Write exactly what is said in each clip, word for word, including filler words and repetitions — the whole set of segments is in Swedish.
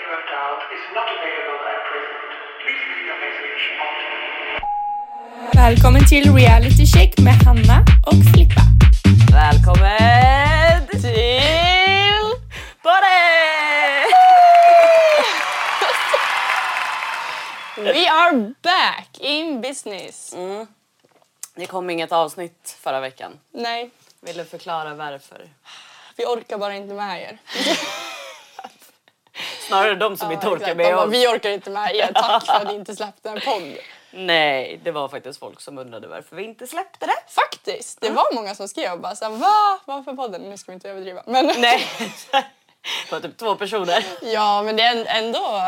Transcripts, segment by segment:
you have dialed is not available at present. Please leave your message after. Välkommen till Reality Check med Hanna och Filippa. Välkommen till Body! We are back in business. Mm. Det kom inget avsnitt förra veckan. Nej, Vill du förklara varför? vi orkar bara inte med er. Snarare de som Ja, inte orkar exakt. med De bara, oss. vi orkar inte med er. Tack för att ni inte släppte en podd. Nej, det var faktiskt folk som undrade varför vi inte släppte det. Faktiskt, det var många som skrev bara såhär, va? Varför podden? Nu ska vi inte överdriva. Men, Nej, det var typ två personer. ja, men det är ändå...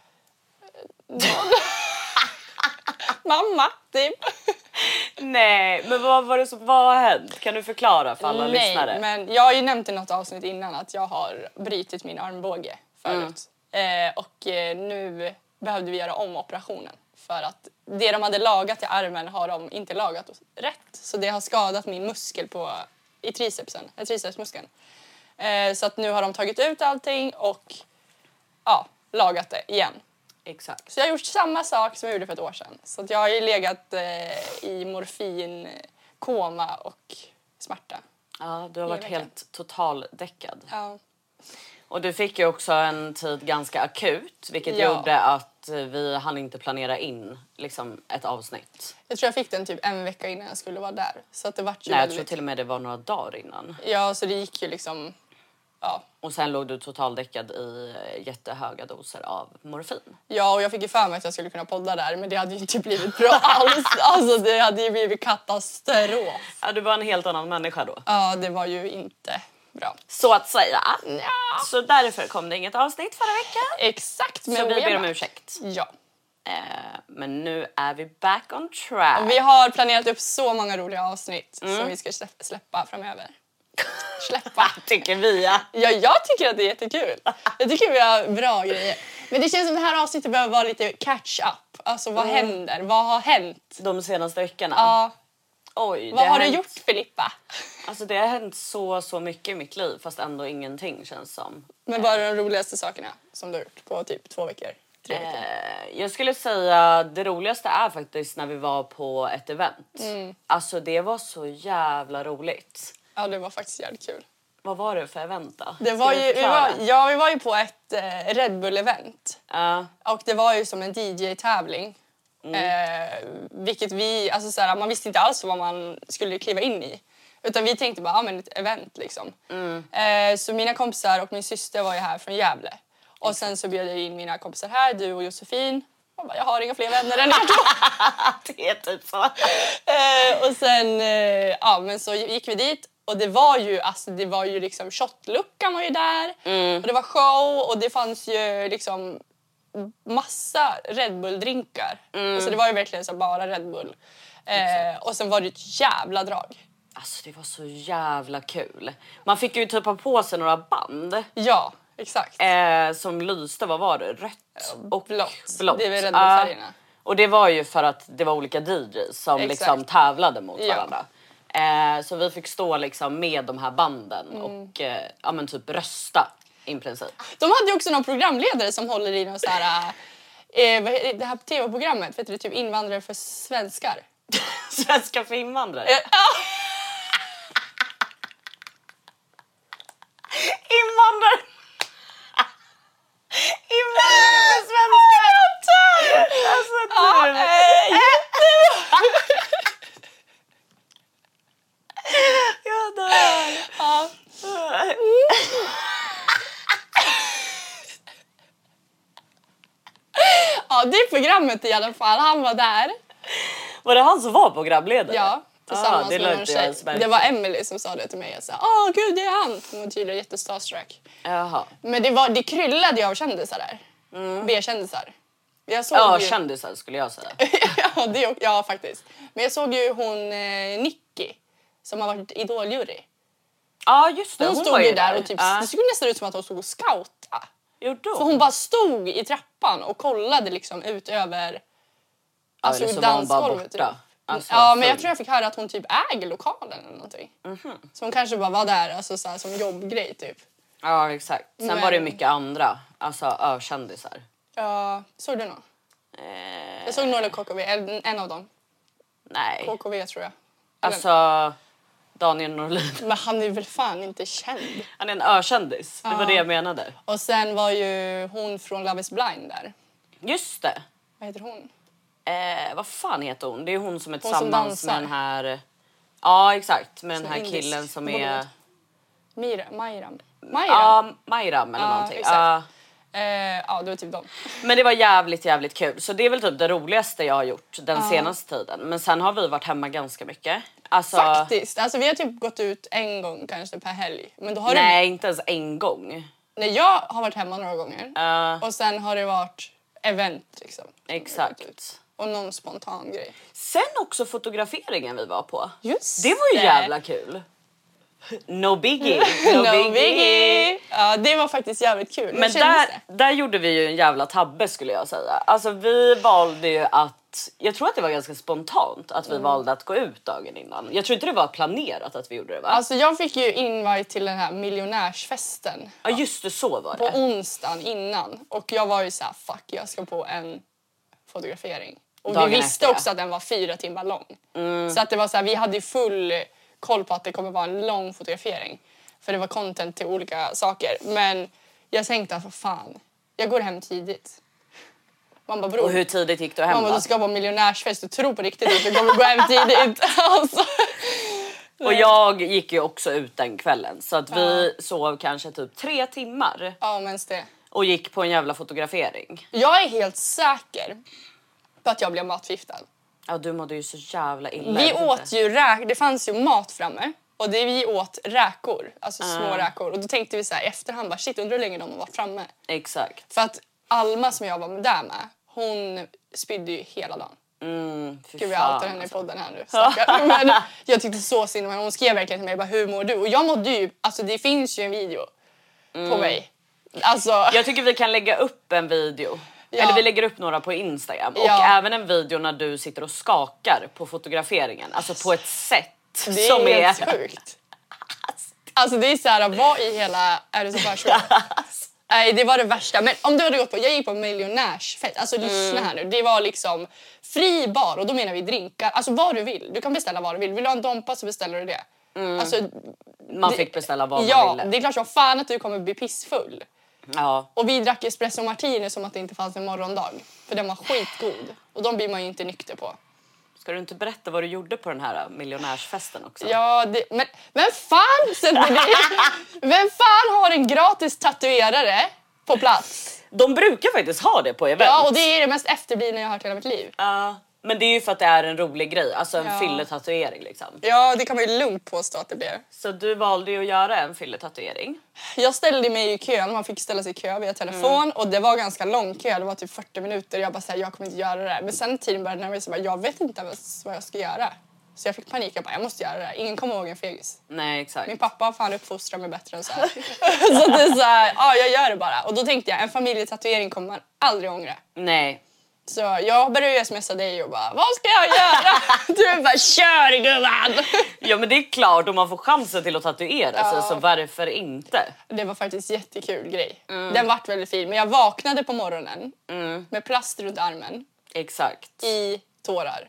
Mamma, typ. Nej, men vad var det som vad har hänt? Kan du förklara för alla Nej, lyssnare? men jag har ju nämnt i något avsnitt innan att jag har brutit min armbåge förut. Mm. Eh, och eh, nu behövde vi göra om operationen. För att det de hade lagat i armen har de inte lagat rätt. Så det har skadat min muskel på, i tricepsen, eh, tricepsmuskeln. Eh, så att nu har de tagit ut allting och ja, lagat det igen. Exakt. Så jag har gjort samma sak som jag gjorde för ett år sedan. Så att jag har ju legat eh, i morfin, koma och smärta. Ja, du har varit helt totaldäckad. Ja. Och du fick ju också en tid ganska akut, vilket Ja. gjorde att vi hann inte planera in liksom, ett avsnitt. Jag tror jag fick den typ en vecka innan jag skulle vara där. Så att det vart ju Nej, jag väldigt... tror till och med det var några dagar innan. Ja, så det gick ju liksom... Ja. Och sen låg du totaldäckad i jättehöga doser av morfin. Ja, och jag fick ju för mig att jag skulle kunna podda där, men det hade ju inte blivit bra alls. Alltså det hade ju blivit katastrof. Ja, du var en helt annan människa då. Ja, det var ju inte bra. Så att säga. Ja. Så därför kom det inget avsnitt förra veckan. Exakt, men Så vi är ber om back. ursäkt. Ja. Eh, men nu är vi back on track. Och vi har planerat upp så många roliga avsnitt Mm. som vi ska slä- släppa framöver. Släppa. Tycker vi, ja. Ja, jag tycker att det är jättekul. Jag tycker vi har bra grejer. Men det känns som det här avsnittet behöver vara lite catch up. Alltså vad Mm. händer? Vad har hänt? De senaste veckorna. Ja, Oj, vad det har du hänt- gjort, Filippa? Alltså det har hänt så, så mycket i mitt liv, fast ändå ingenting känns som. Men vad är de roligaste sakerna som du har gjort på typ två veckor? Tre veckor? Eh, jag skulle säga det roligaste är faktiskt när vi var på ett event. Mm. Alltså det var så jävla roligt. Ja, det var faktiskt jävligt kul. Vad var det för event då? Det Ska var du ju, vi förklara? var, ja, vi var ju på ett eh, Red Bull-event. Ja. Och det var ju som en D J-tävling. Eh, vilket vi, alltså såhär, man visste inte alls vad man skulle kliva in i. Utan vi tänkte bara, ja men ett event liksom. Eh, så mina kompisar och min syster var ju här från Gävle. Och sen så bjöd jag in mina kompisar här, du och Josefin. Jag bara, jag har inga fler vänner än er två. Det är typ så. eh, och sen, eh, ja men så gick vi dit. Och det var ju, alltså det var ju liksom, shotluckan var ju där. Mm. Och det var show och det fanns ju liksom massa Red Bull-drinkar. Mm. Alltså det var ju verkligen så bara Red Bull. Eh, och sen var det ett jävla drag. Alltså det var så jävla kul. Man fick ju typ ha på sig några band Ja, exakt. eh, som lyste, vad var det? Rött och blått. blått. Det är väl Red Ja. Bull-färgerna. Och det var ju för att det var olika D Js som Exakt. liksom tävlade mot Ja. varandra. Eh, så vi fick stå liksom med de här banden Mm. och eh, ja, men typ rösta i princip. De hade ju också någon programledare som håller i någon så här, eh, vad heter det här tv-programmet, vet du, typ invandrare för svenskar. Svenska för invandrare. Eh, ja. Invandrare! Invandrare för svenskar! Alltså Ja, du... eh, Jag dör! ja. Ja, det programmet i alla fall, han var där. Var det han som var programledare? Ja, tillsammans Ah, det med någon lät jag tjej. ens märka. Det var Emily som sa det till mig. Jag sa, åh gud det är han. Hon var tydligen jättestarstruck. Jaha. Men det, var, det kryllade ju av kändisar där. B-kändisar. Jag såg Ja, ju... kändisar skulle jag säga. ja, det, ja, faktiskt. Men jag såg ju hon eh, Nicky som har varit idoljury. Ja, just det. Hon, Hon stod var ju ju där där. och typ, Ja. det såg nästan ut som att hon stod och scoutade. Jo, då. För hon bara stod i trappan och kollade liksom ut över alltså, eller så var hon bara dansgolvet. borta. Typ. Alltså, Ja, men jag full. tror jag fick höra att hon typ äger lokalen eller någonting. Så hon kanske bara var där alltså, så här, som jobbgrej typ. Ja, exakt. Sen Men- var det mycket andra. Alltså ökändisar. Ja, såg du någon? Eh, Jag såg några K K V, en, en av dem. nej. K K V tror jag. Alltså Daniel Norlin. Men han är väl fan inte känd. Han är en ökändis. Det var Ja. det jag menade. Och sen var ju hon från Love is blind där. Just det. Vad heter hon? Eh, vad fan heter hon? Det är hon som är som tillsammans dansar. med den här... Ja, exakt. Med den Som här indisk killen som Bollywood. är... Mira, Majram. Majram? Ja, Majram eller Ja, någonting. exakt. Ja. Eh, ja, det var typ dem. Men det var jävligt, jävligt kul. Så det är väl typ det roligaste jag har gjort den senaste tiden. Men sen har vi varit hemma ganska mycket. Alltså, Faktiskt. Alltså, vi har typ gått ut en gång kanske per helg. Men då har nej, inte ens en gång. det... Nej, jag har varit hemma några gånger. Ja, Och sen har det varit event liksom. exakt. Och någon spontan grej. Sen också fotograferingen vi var på. Just Det var ju jävla kul. No biggie. No, No biggie. biggie! Ja, det var faktiskt jävligt kul. Hur Men kändes där, där gjorde vi ju en jävla tabbe skulle jag säga. Alltså vi valde ju att... Jag tror att det var ganska spontant att vi valde att gå ut dagen innan. Jag tror inte det var planerat att vi gjorde det, va? Alltså jag fick ju invite till den här miljonärsfesten Ja, just det, så var på det. onsdagen innan. Och jag var ju så här, fuck, jag ska på en fotografering. Och Dagen vi visste efter, också att den var fyra timmar lång. Så att det var så här, vi hade ju full koll på att det kommer vara en lång fotografering. För det var content till olika saker. Men jag tänkte att vad fan, jag går hem tidigt. Man bara, bror. Och hur tidigt gick du hem Man bara, då? du ska vara miljonärsfest, du tror på riktigt att du kommer gå hem tidigt. Alltså. Och jag gick ju också ut den kvällen. Så att vi sov kanske typ tre timmar. Ja, men det. Och gick på en jävla fotografering. Jag är helt säker på att jag blev matförgiftad. Ja, du mådde ju så jävla illa. Vi jag vet åt inte. ju räk, det fanns ju mat framme. Och det vi åt räkor, alltså små räkor. Och då tänkte vi så här i efterhand, bara, shit, undrar hur länge de har varit framme. Exakt. För att Alma som jag var med där med, hon spydde ju hela dagen. Mm, fy Gud, vi fan, outar henne i alltså. podden här nu. Stackare. Men jag tyckte så synd om henne. Hon skrev verkligen till mig, bara, hur mår du? Och jag mådde ju, alltså det finns ju en video på mig. Alltså, Jag tycker vi kan lägga upp en video. Ja. Eller vi lägger upp några på Instagram. Och Ja. även en video när du sitter och skakar på fotograferingen. Alltså på ett sätt det är som helt är... sjukt. Alltså det är så här, vad i hela är det så bara Nej, det var det värsta. Men om du hade gått på, jag gick på miljonärsfest. Alltså lyssna här nu. Det var liksom fri bar och då menar vi drinkar. Alltså vad du vill. Du kan beställa vad du vill. Vill du ha en dompa så beställer du det. Alltså, Man det- fick beställa vad ja, man ville. det är klart som fan att du kommer bli pissfull. Ja. Och vi drack espresso martini som att det inte fanns en morgondag. För den var skitgod. Och de blir man ju inte nykter på. Ska du inte berätta vad du gjorde på den här miljonärsfesten också? Ja, det, men vem fan sätter det? Vem fan har en gratis tatuerare på plats? De brukar faktiskt ha det på event. Ja, och det är det mest efterblivna jag har hört i hela mitt liv. Ja, men det är ju för att det är en rolig grej. Alltså en Ja. fylletatuering liksom. Ja, det kan man ju lugnt påstå att det blev. Så du valde ju att göra en fylletatuering. Jag ställde mig i kön, man fick ställa sig i kö via telefon och det var ganska lång kö, det var typ fyrtio minuter. Jag bara såhär, jag kommer inte göra det här. Men sen tiden började närma sig, bara, jag vet inte ens vad jag ska göra. Så jag fick panik, jag bara, jag måste göra det här. Ingen kommer ihåg en fegis. Nej, exakt. Min pappa har fan uppfostrat mig bättre än så här. Så det är så här, ja jag gör det bara. Och då tänkte jag, en familjetatuering kommer man aldrig ångra. Nej. Så jag började smsa dig och bara, vad ska jag göra? Du bara, kör gumman! Ja, men det är klart, om man får chansen till att tatuera sig, så varför inte? Det var faktiskt en jättekul grej. Den vart väldigt fin. Men jag vaknade på morgonen med plast runt armen Exakt. i tårar.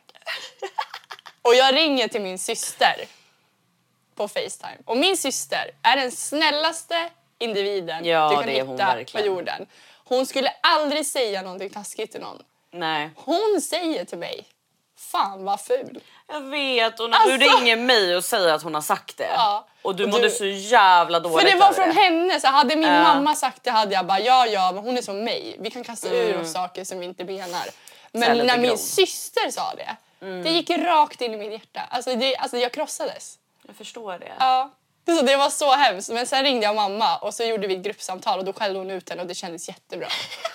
Och jag ringer till min syster på FaceTime. Och min syster är den snällaste individen Ja, du kan det är hon hitta verkligen. på jorden. Hon skulle aldrig säga någonting taskigt till någon. Nej. Hon säger till mig, fan vad ful. Jag vet, och när Alltså- du ringer mig och säger att hon har sagt det. Ja. Och du Och mådde du- så jävla dåligt För det var över från det. henne, så hade min Ja. mamma sagt det hade jag bara ja ja men hon är som mig. Vi kan kasta ur oss saker som vi inte menar. Så här Men lite när min grov. syster sa det, det gick rakt in i mitt hjärta. Alltså, det, alltså jag krossades. Jag förstår det. Ja. Så det var så hemskt. Men sen ringde jag mamma och så gjorde vi ett gruppsamtal och då skällde hon ut henne och det kändes jättebra.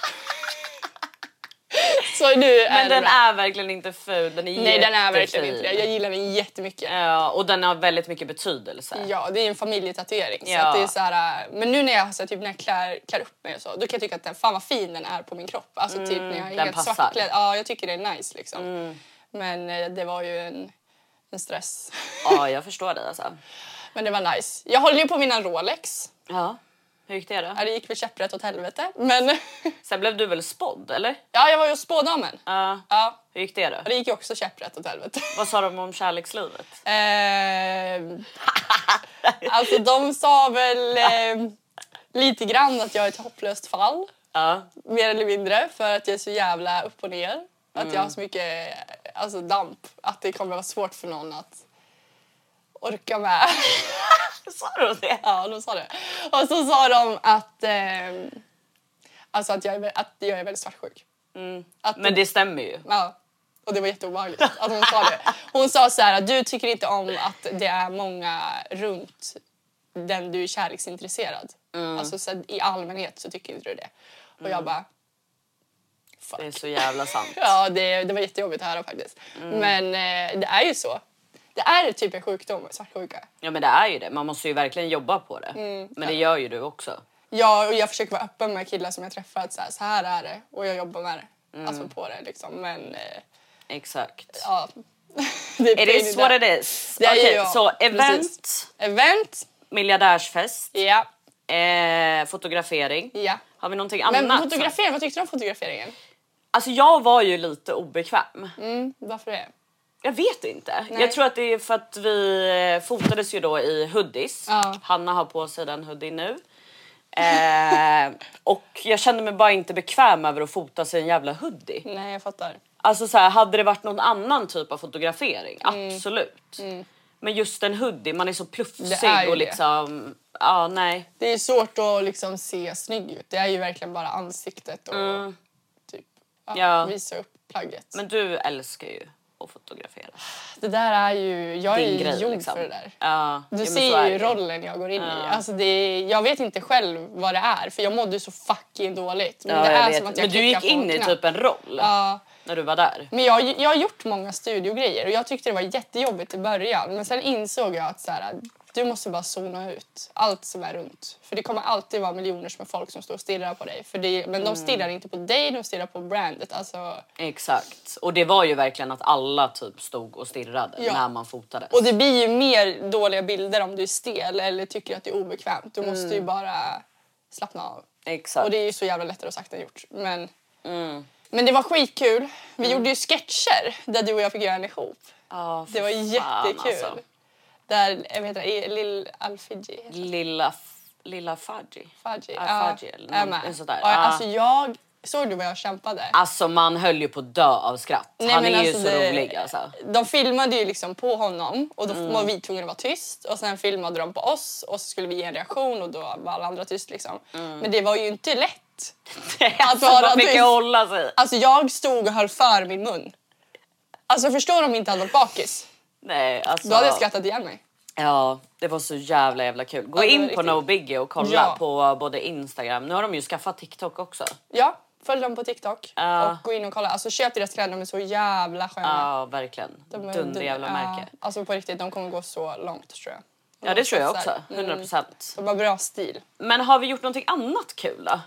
Så nu är Men det den bra. är verkligen inte ful, den är Nej den är verkligen jättefin. inte det. Jag gillar den jättemycket. Ja, och den har väldigt mycket betydelse. Ja, det är en familjetatuering. Så Ja. att det är så här, men nu när jag, så här, typ, när jag klär, klär upp mig och så, då kan jag tycka att den, fan vad fin den är på min kropp. Alltså typ när jag är den helt passar. svartklädd. Ja, jag tycker det är nice liksom. Men eh, det var ju en, en stress. Ja, jag förstår dig alltså. Men det var nice. Jag håller ju på mina Rolex. Ja. Hur gick det då? Ja, det gick väl käpprätt åt helvete. Men Sen blev du väl spådd, eller? ja, jag var ju hos spådamen. Ja. Ja, Hur gick det då? och det gick ju också käpprätt åt helvete. Vad sa de om kärlekslivet? Eh, alltså de sa väl eh, lite grann att jag är ett hopplöst fall. Ja. Mer eller mindre, för att jag är så jävla upp och ner. Att Mm. jag har så mycket alltså, damp. Att det kommer vara svårt för någon att orka med. Sa du det? Ja, de sa det. Och så sa de att, eh, alltså att, jag är, vä- att jag är väldigt svartsjuk. Att, Men det stämmer ju. Ja, och det var jätteobehagligt att hon sa det. Hon sa så här att du tycker inte om att det är många runt den du är kärleksintresserad. Alltså så i allmänhet så tycker inte du det. Och jag bara... Fuck. Det är så jävla sant. Ja, det, det var jättejobbigt att höra faktiskt. Men eh, det är ju så. Det är typ en sjukdom, svartsjuka. Ja, men det är ju det. Man måste ju verkligen jobba på det. Men det gör ju du också. Ja, och jag försöker vara öppen med killar som jag träffat. Så här, så här är det. Och jag jobbar med det. Alltså på det liksom. Men eh, Exakt. ja. det It pain is in what the- it is. Det är ju Okej, jag. så event, Precis. Event. miljardärsfest, Ja. eh, fotografering. Ja. Har vi någonting annat? Men fotografering, vad tyckte du om fotograferingen? Alltså jag var ju lite obekväm. Mm, varför det? Jag vet inte. Nej. Jag tror att det är för att vi eh, fotades ju då i hoodies. Ja. Hanna har på sig den hoodie nu. Eh, och jag kände mig bara inte bekväm över att fota sig en jävla hoodie. Nej, jag fattar. Alltså så här, hade det varit någon annan typ av fotografering, Mm. absolut. Men just en hoodie, man är så Det plufsig är ju och det. liksom, ja nej. Det är svårt att liksom se snygg ut. Det är ju verkligen bara ansiktet och typ ja, Ja. visa upp plagget. Men du älskar ju att fotografera. Det där är ju, jag är Din ju grej gjord liksom. för det där. Ja, Du ja, men så ser är ju det. rollen jag går in i. Alltså det är, jag vet inte själv vad det är, för jag mådde så fucking dåligt. Men Ja, det jag är vet. som att jag Men du klickar gick på in i knapp. typ en roll Ja. när du var där. Men jag, jag har gjort många studiogrejer och jag tyckte det var jättejobbigt i början. Men sen insåg jag att så här, du måste bara zona ut allt som är runt. För det kommer alltid vara miljoner med folk som står och stirrar på dig. För det, men de stirrar inte på dig, de stirrar på brandet. Alltså, Exakt. Och det var ju verkligen att alla typ stod och stirrade Ja. när man fotades. och det blir ju mer dåliga bilder om du är stel eller tycker att det är obekvämt. Du måste ju bara slappna av. Exakt. Och det är ju så jävla lättare sagt än gjort. Men, men det var skitkul. Vi gjorde ju sketcher där du och jag fick göra en ihop. Ja, Det var fan, jättekul. alltså. Där, jag vet inte, Lill Alfiji. Lilla, f- lilla Fudgy. Faji. Ja, Ja, Fudgy eller är något- med. en sån där. Ja, Ja. alltså jag, såg du vad jag kämpade? Alltså man höll ju på att dö av skratt. Nej, Han men är ju alltså så det- rolig alltså. De filmade ju liksom på honom och då Mm. var vi tvungna att vara tyst. Och sen filmade de på oss och så skulle vi ge en reaktion och då var alla andra tyst liksom. Men det var ju inte lätt. Alltså vara man fick tyst. ju hålla sig. Alltså jag stod och höll för min mun. Alltså förstår de inte hade varit bakis? Nej, alltså. Då hade jag skrattat igen mig. Ja, det var så jävla jävla kul. Gå Ja, det var in på riktigt. No Biggie och kolla Ja. på både Instagram. Nu har de ju skaffat TikTok också. Ja, följ dem på TikTok Ja. och gå in och kolla. Alltså köp deras kläder, de är så jävla sköna. Ja, verkligen. De är Dunder jävla ja, märke. Alltså på riktigt, de kommer gå så långt tror jag. Ja, det tror jag satsar. också. hundra procent. De har bra stil. Men har vi gjort någonting annat kul då?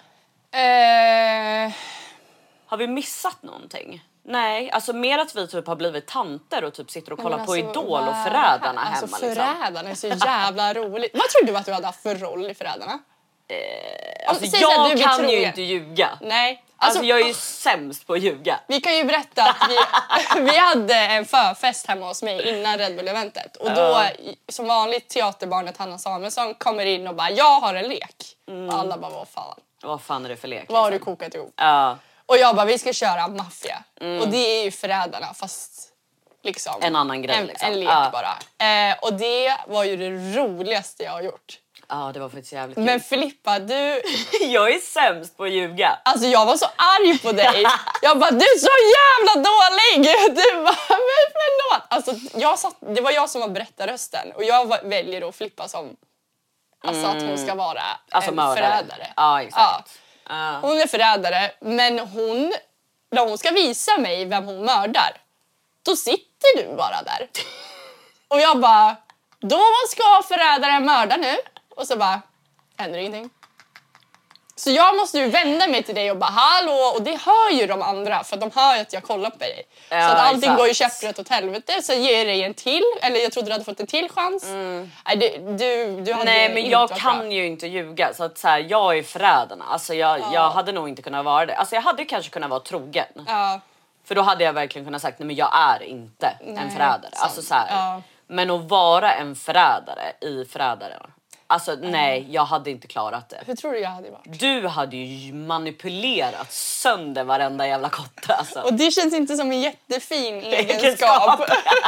Eh, Har vi missat någonting? Nej, alltså mer att vi typ har blivit tanter och typ sitter och kollar men på alltså, Idol vad och är Förrädarna det här? hemma. Alltså Liksom. Förrädarna är så jävla roligt. Vad tror du att du hade haft för roll i Förrädarna? Alltså, säg så här, jag du blir kan ju trogen. inte ljuga. Nej. Alltså, Alltså, jag är ju sämst på att ljuga. vi kan ju berätta att vi, vi hade en förfest hemma hos mig innan Red Bull-eventet. Och då, som vanligt, teaterbarnet Hanna Samuelsson kommer in och bara, jag har en lek. Och alla bara, vad fan? Vad fan är det för lek? Vad har du liksom? kokat ihop? Ja, Och jag bara, vi ska köra maffia. Och det är ju Förrädarna fast liksom En annan grej, En, liksom. en lek Ja. bara. Eh, och det var ju det roligaste jag har gjort. ja, det var faktiskt jävligt kul. Men Filippa, du... Jag är sämst på att ljuga. Alltså jag var så arg på dig. Jag bara, du är så jävla dålig! Du bara, men förlåt. Alltså, jag satt, det var jag som var berättarrösten. Och jag var, väljer då Filippa som... Alltså att hon ska vara Alltså en mördare. förrädare. Ja, exakt. Ja. Hon är förrädare, men hon... När hon ska visa mig vem hon mördar, då sitter du bara där. Och jag bara, då ska förrädaren mörda nu. Och så bara, händer ingenting. Så jag måste ju vända mig till dig och bara hallå, och det hör ju de andra för de hör ju att jag kollar på dig. Ja, så att allting exakt. går ju käpprätt åt helvete, så ger jag dig en till, eller jag trodde du hade fått en till chans. Mm. Nej, du, du, du hade Nej men inte jag varit kan bra. ju inte ljuga så att så här, jag är förrädarna. Alltså jag, Ja. jag hade nog inte kunnat vara det. Alltså jag hade kanske kunnat vara trogen. Ja. För då hade jag verkligen kunnat sagt nej men jag är inte Nej, en förrädare. sant. Alltså så här, Ja. men att vara en förrädare i förrädare. Alltså nej, jag hade inte klarat det. Hur tror du jag hade varit? Du hade ju manipulerat sönder varenda jävla kotte alltså. Och det känns inte som en jättefin Egenskap. egenskap.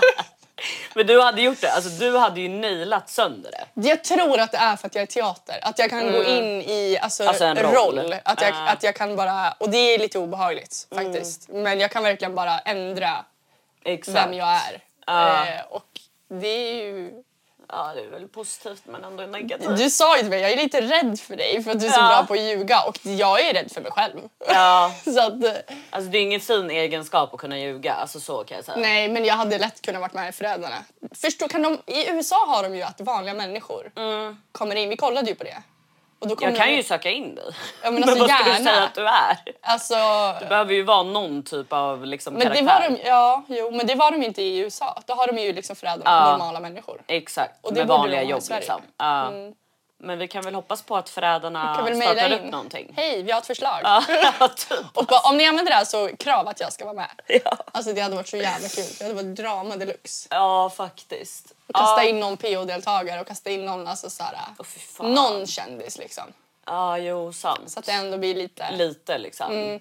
Men du hade gjort det, alltså du hade ju nailat sönder det. Jag tror att det är för att jag är teater. Att jag kan gå in i alltså, Alltså en roll. roll. Att jag, Ah. att jag kan bara, och det är lite obehagligt faktiskt. Men jag kan verkligen bara ändra Exakt. vem jag är. Ah. Eh, och det är ju... Ja det är väl positivt men ändå negativt. Du sa ju till mig, jag är lite rädd för dig för att du är så Ja. bra på att ljuga. Och jag är rädd för mig själv. Ja. Så att, eh, Alltså det är ingen fin egenskap att kunna ljuga, alltså så kan jag säga. nej, men jag hade lätt kunnat varit med i Förrädarna. Förstå, kan de, i U S A har de ju att vanliga människor kommer in. Vi kollade ju på det. Och då Jag kommer kan de- ju söka in dig. Ja, men alltså, vad ska gärna. du säga att du är? Alltså, Du behöver ju vara någon typ av liksom, men karaktär. det var de, ja, jo, men det var de inte i U S A. Då har de ju liksom Förrädarna, Ja. normala människor. Exakt, Och det med borde vanliga de ha i jobb Sverige. liksom. Ja. Men vi kan väl hoppas på att förrädarna Kan väl startar mejla upp in. någonting. Hej, vi har ett förslag. Ja, typ. Och bara, om ni använder det här så krav att jag ska vara med. Ja. Alltså det hade varit så jävla kul. Det hade varit drama deluxe. Ja, faktiskt. Och kasta ja. in någon P O-deltagare och kasta in någon, alltså såhär, Åh, fy fan. någon kändis liksom. Ja, jo, sant. Så att det ändå blir lite... Lite liksom.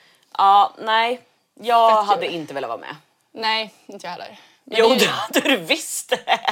Ja, nej. Jag Fett hade kul. inte velat vara med. Nej, inte jag heller. Men Jo, det är ju- det hade du visst.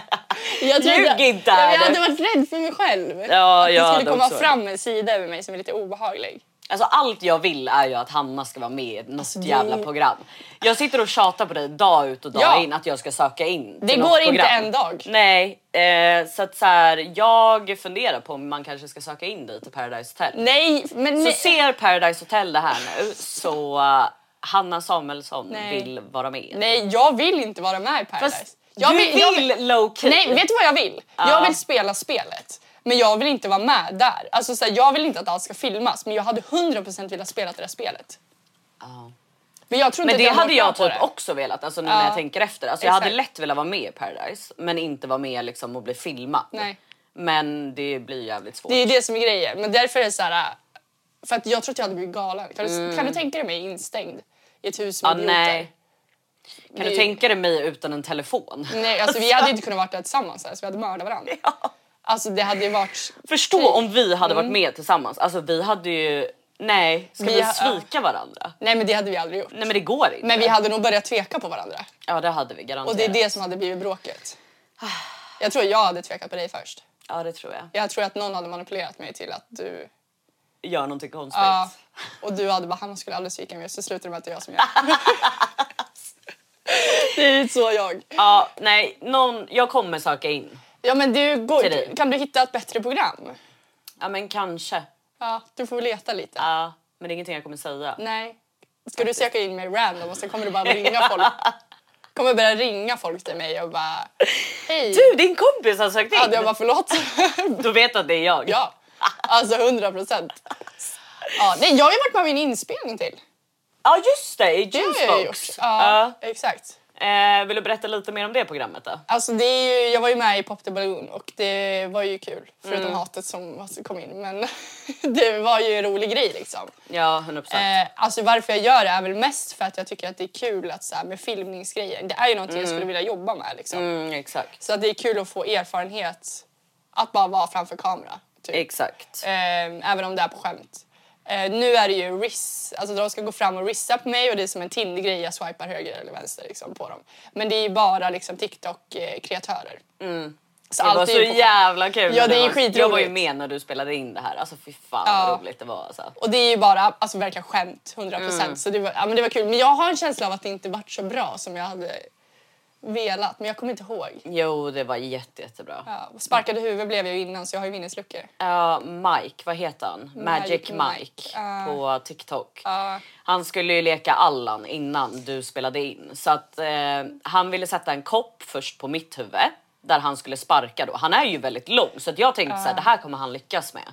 jag tror ljug att- inte Ja, men här jag nu. hade varit rädd för mig själv. Ja, att jag det hade skulle komma också fram en sida över mig som är lite obehaglig. Alltså allt jag vill är ju att Hanna ska vara med i något Alltså, det- jävla program. Jag sitter och tjatar på dig dag ut och dag Ja. in att jag ska söka in till Det något går inte program. en dag. Nej, eh, så att så här, jag funderar på om man kanske ska söka in dig till Paradise Hotel. Nej, men Så nej. ser Paradise Hotel det här nu så uh, Hanna Samuelsson Nej. vill vara med. Nej, jag vill inte vara med i Paradise. Fast jag du vill, jag low key. Nej, vet du vad jag vill? Ja. Jag vill spela spelet. Men jag vill inte vara med där. Alltså, så här, jag vill inte att allt ska filmas. Men jag hade hundra procent velat spela det där spelet. Ja. Men jag tror inte Men att det jag hade var jag bra på typ det. också velat, alltså nu Ja. när jag tänker efter. Alltså jag hade Exakt. lätt velat vara med i Paradise men inte vara med liksom och bli filmad. Nej. Men det blir jävligt svårt. Det är det som är grejen. Men därför är det så här... För att jag tror att jag hade blivit galen. Kan du, kan du tänka dig mig instängd i ett hus med Mm. Ja, idioter? nej. Kan Det- du tänka dig mig utan en telefon? Nej, alltså vi hade inte kunnat vara där tillsammans. Alltså, vi hade mördat varandra. Ja. Alltså det hade ju varit... Förstå om vi hade varit med tillsammans. Alltså vi hade ju... Nej, ska vi, Vi ha- svika varandra? Nej, men det hade vi aldrig gjort. Nej men det går inte. Men vi hade nog börjat tveka på varandra. Ja det hade vi garanterat. Och det är det som hade blivit bråket. Jag tror jag hade tvekat på dig först. Ja det tror jag. Jag tror att någon hade manipulerat mig till att du... Gör någonting konstigt. Ja. Och du hade bara, han skulle aldrig svika mig. Så slutar det med att det är jag som gör. Det är så jag. Ja, nej, någon, jag kommer söka in. Ja, men du, går, Till dig. kan du hitta ett bättre program? Ja men kanske. Ja, du får leta lite. Ja, men det är ingenting jag kommer säga. Nej. Ska du söka in mig random och sen kommer du bara ringa folk? Kommer börja ringa folk till mig och bara... Hej! Du, din kompis har sökt in. Ja, jag bara förlåt. Då vet du att det är jag. Ja, alltså hundra procent. Ja, nej, jag har ju varit med min inspelning till. Ja just det, i Det har jag gjort. Juicebox. Ja, exakt. Eh, vill du berätta lite mer om det programmet då? Alltså det är ju, jag var ju med i Pop the Balloon och det var ju kul. Förutom Mm. hatet som kom in. Men det var ju en rolig grej liksom. Ja, hundra procent. Eh, alltså varför jag gör det är väl mest för att jag tycker att det är kul att, så här, med filmningsgrejer. Det är ju någonting jag skulle vilja jobba med liksom. Mm, exakt. Så att det är kul att få erfarenhet att bara vara framför kamera. Typ. Exakt. Eh, även om det är på skämt. Eh, nu är det ju riss, alltså de ska gå fram och rissa på mig och det är som en Tinder-grej, jag swipar höger eller vänster liksom, på dem. Men det är ju bara liksom, TikTok-kreatörer. Mm. Så Det var allt är så ju på- jävla kul. Ja, när det är var- skitroligt. Jag var ju med när du spelade in det här. Alltså fy fan Ja. vad roligt det var alltså. Och det är ju bara alltså, verkligen skämt, hundra procent. Mm. Så det var, ja, men det var kul. Men jag har en känsla av att det inte varit så bra som jag hade velat. Men jag kommer inte ihåg. Jo, det var jätte, jättebra. Ja, sparkade huvud blev jag ju innan så jag har ju minnesluckor. Ja, Mike, vad heter han? Magic, Magic Mike, Mike. Ja. på TikTok. Ja. Han skulle ju leka Allan innan du spelade in. Så att eh, han ville sätta en kopp först på mitt huvud. Där han skulle sparka då. Han är ju väldigt lång så att jag tänkte så här, det här kommer han lyckas med.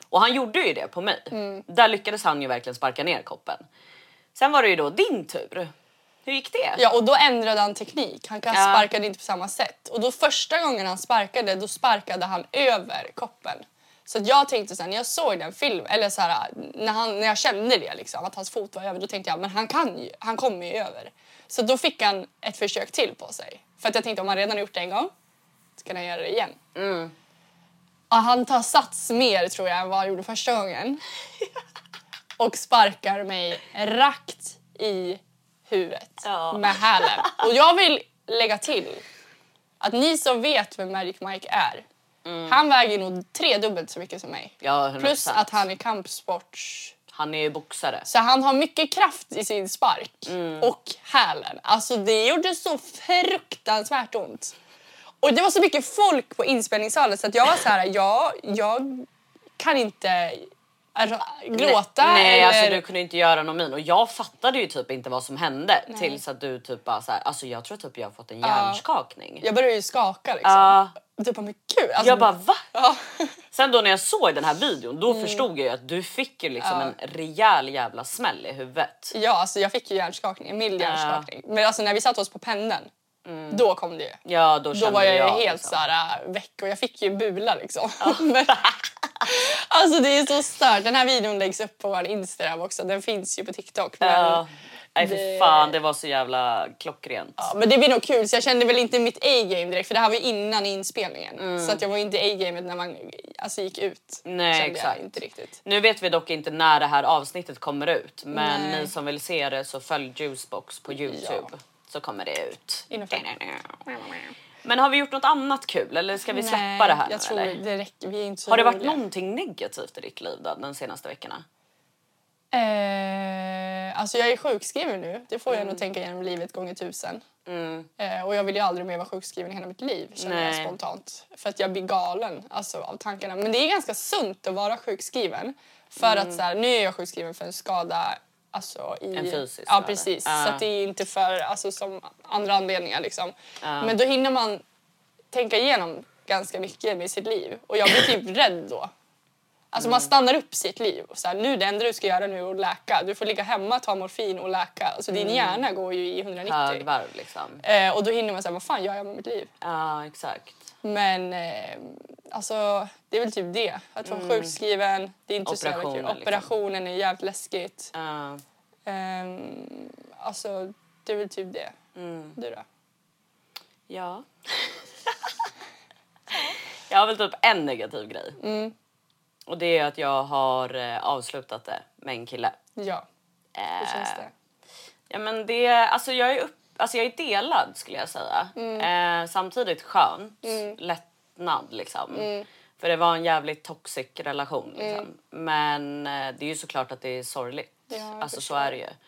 Och han gjorde ju det på mig. Mm. Där lyckades han ju verkligen sparka ner koppen. Sen var det ju då din tur. Hur gick det? Ja, och då ändrade han teknik. Han kan Ja. sparkade inte på samma sätt. Och då första gången han sparkade, då sparkade han över koppen. Så att jag tänkte sen när jag såg den filmen, eller så här, när, han, när jag kände det liksom, att hans fot var över, då tänkte jag men han kan ju, han kommer ju över. Så då fick han ett försök till på sig. För att jag tänkte om han redan gjort det en gång, så kan han göra det igen. Mm. Och han tar sats mer tror jag än vad han gjorde första gången. Och sparkar mig rakt i huvudet Ja. med hälen. Och jag vill lägga till att ni som vet vem Magic Mike är, Mm. han väger nog tredubbelt så mycket som mig. Ja, hundra Plus procent. att han är kampsport. Han är ju boxare. Så han har mycket kraft i sin spark. Mm. Och hälen. Alltså det gjorde så fruktansvärt ont. Och det var så mycket folk på inspelningssalen så att jag var så här, ja, jag kan inte alltså, gråta. Nej, nej eller... alltså du kunde inte göra någon min. Och jag fattade ju typ inte vad som hände. Tills att du typ bara så här, alltså jag tror typ jag har fått en hjärnskakning. Jag började ju skaka liksom. Ja. Det var mycket kul. Alltså, Jag bara va? Ja. Sen då när jag såg den här videon då förstod jag ju att du fick ju liksom en rejäl jävla smäll i huvudet. Ja, alltså jag fick ju hjärnskakning, en mild hjärnskakning. Men alltså när vi satt oss på pendeln, då kom det ju. Ja, då Då kände var jag, jag helt liksom. så här äh, väck och jag fick ju bula liksom. Men, alltså det är så stört. Den här videon läggs upp på vår Instagram också. Den finns ju på TikTok. Men, Ja. Nej för det- fan, det var så jävla klockrent. ja, men det blir nog kul så jag kände väl inte mitt A-game direkt för det här var innan inspelningen. Så att jag var inte A-gamet när man alltså, gick ut. Nej, kände exakt. Jag inte riktigt. Nu vet vi dock inte när det här avsnittet kommer ut. Men Nej. ni som vill se det så följ Juicebox på YouTube. Ja. Så kommer det ut. In och fram. Men har vi gjort något annat kul eller ska vi släppa det här nu, jag tror eller? det räcker. Vi är inte så Har det varit roliga. någonting negativt i ditt liv då, den senaste veckorna? Eh, alltså jag är sjukskriven nu. Det får jag Mm. nog tänka igenom livet gånger tusen. Eh, och jag vill ju aldrig mer vara sjukskriven i hela mitt liv, känner jag Nej. spontant. För att jag blir galen alltså, av tankarna. Men det är ganska sunt att vara sjukskriven. För Mm. att så här, nu är jag sjukskriven för en skada alltså, i... En fysisk Ja, skada. precis. Ja. Så att det är inte för alltså, som andra anledningar. Liksom. Ja. Men då hinner man tänka igenom ganska mycket med sitt liv. Och jag blir typ rädd då. Alltså man stannar upp sitt liv. Och så här, nu det enda du ska göra nu är att läka. Du får ligga hemma, ta morfin och läka. Alltså din hjärna går ju i hundranittio. Högvarv liksom. Eh, och då hinner man säga, vad fan gör jag med mitt liv? Ja, exakt. Men eh, alltså det är väl typ det. Att vara sjukskriven, det är inte så jävla kul. Operationen, liksom. Operationen är jävligt läskigt. Ja. Ehm, alltså det är väl typ det. Du då? Ja. Jag har väl typ en negativ grej. Mm. Och det är att jag har eh, avslutat det med en kille. Ja, hur Eh, känns det? Ja men det, alltså jag är upp, alltså jag är delad skulle jag säga. Mm. Eh, samtidigt skönt, lättnad liksom. För det var en jävligt toxic relation liksom. Men eh, det är ju såklart att det är sorgligt. Ja, jag alltså så förstår. är det ju.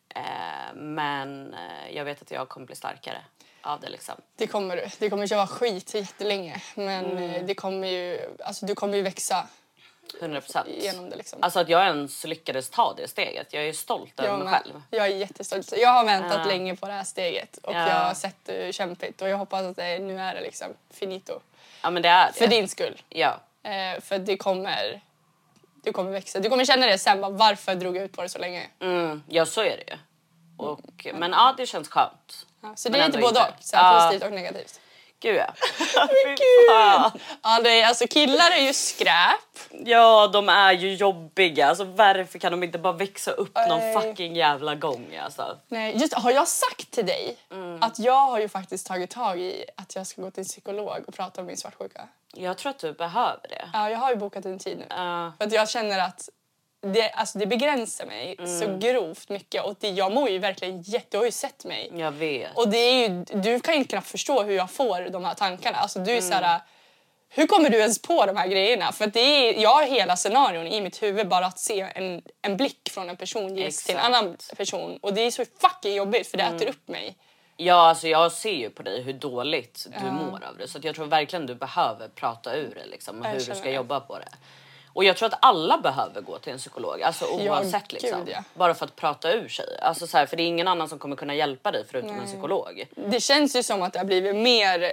Eh, men eh, jag vet att jag kommer bli starkare av det liksom. Det kommer du. Det kommer inte vara skit jättelänge. Men eh, det kommer ju, alltså, du kommer ju växa hundra procent. genom det. Liksom. Alltså att jag ens lyckades ta det steget. Jag är stolt över jag, mig med. själv. jag är jättestolt. Jag har väntat Ja. länge på det här steget. Och Ja. jag har sett det kämpigt. Och jag hoppas att det, nu är det liksom finito. Ja men det är det. För din skull. Ja. Eh, för det kommer, du kommer växa. Du kommer känna det sen. Bara, varför drog jag ut på det så länge? Mm, ja så är det ju. Och, men ja det känns skönt. Ja, så det Men är lite ändå både inte. och. Så här, Ja. positivt och negativt. Gud ja. Gud! Fan. Ja, det är, alltså, killar är ju skräp. Ja de är ju jobbiga. Alltså varför kan de inte bara växa upp någon Nej. fucking jävla gång alltså? Nej, just, har jag sagt till dig Mm. att jag har ju faktiskt tagit tag i att jag ska gå till en psykolog och prata om min svartsjuka? Jag tror att du behöver det. Ja, jag har ju bokat en tid nu. Ja. För att jag känner att det, alltså det begränsar mig Mm. så grovt mycket. Och det, jag mår ju verkligen jätte... Du har ju sett mig. Jag vet. Och det är ju, du kan ju knappt förstå hur jag får de här tankarna. Alltså du är Mm. så här... Hur kommer du ens på de här grejerna? För att det är, jag har hela scenarion i mitt huvud bara att se en, en blick från en person ges till en Exakt. annan person. Och det är så fucking jobbigt för det Mm. äter upp mig. Ja alltså jag ser ju på dig hur dåligt du mår av det. Så att jag tror verkligen du behöver prata ur det liksom. Och Jag hur du känner ska det. jobba på det. Och jag tror att alla behöver gå till en psykolog. Alltså oavsett gud, liksom. ja. Bara för att prata ur sig. Alltså så här, för det är ingen annan som kommer kunna hjälpa dig förutom en psykolog. Det känns ju som att det har blivit mer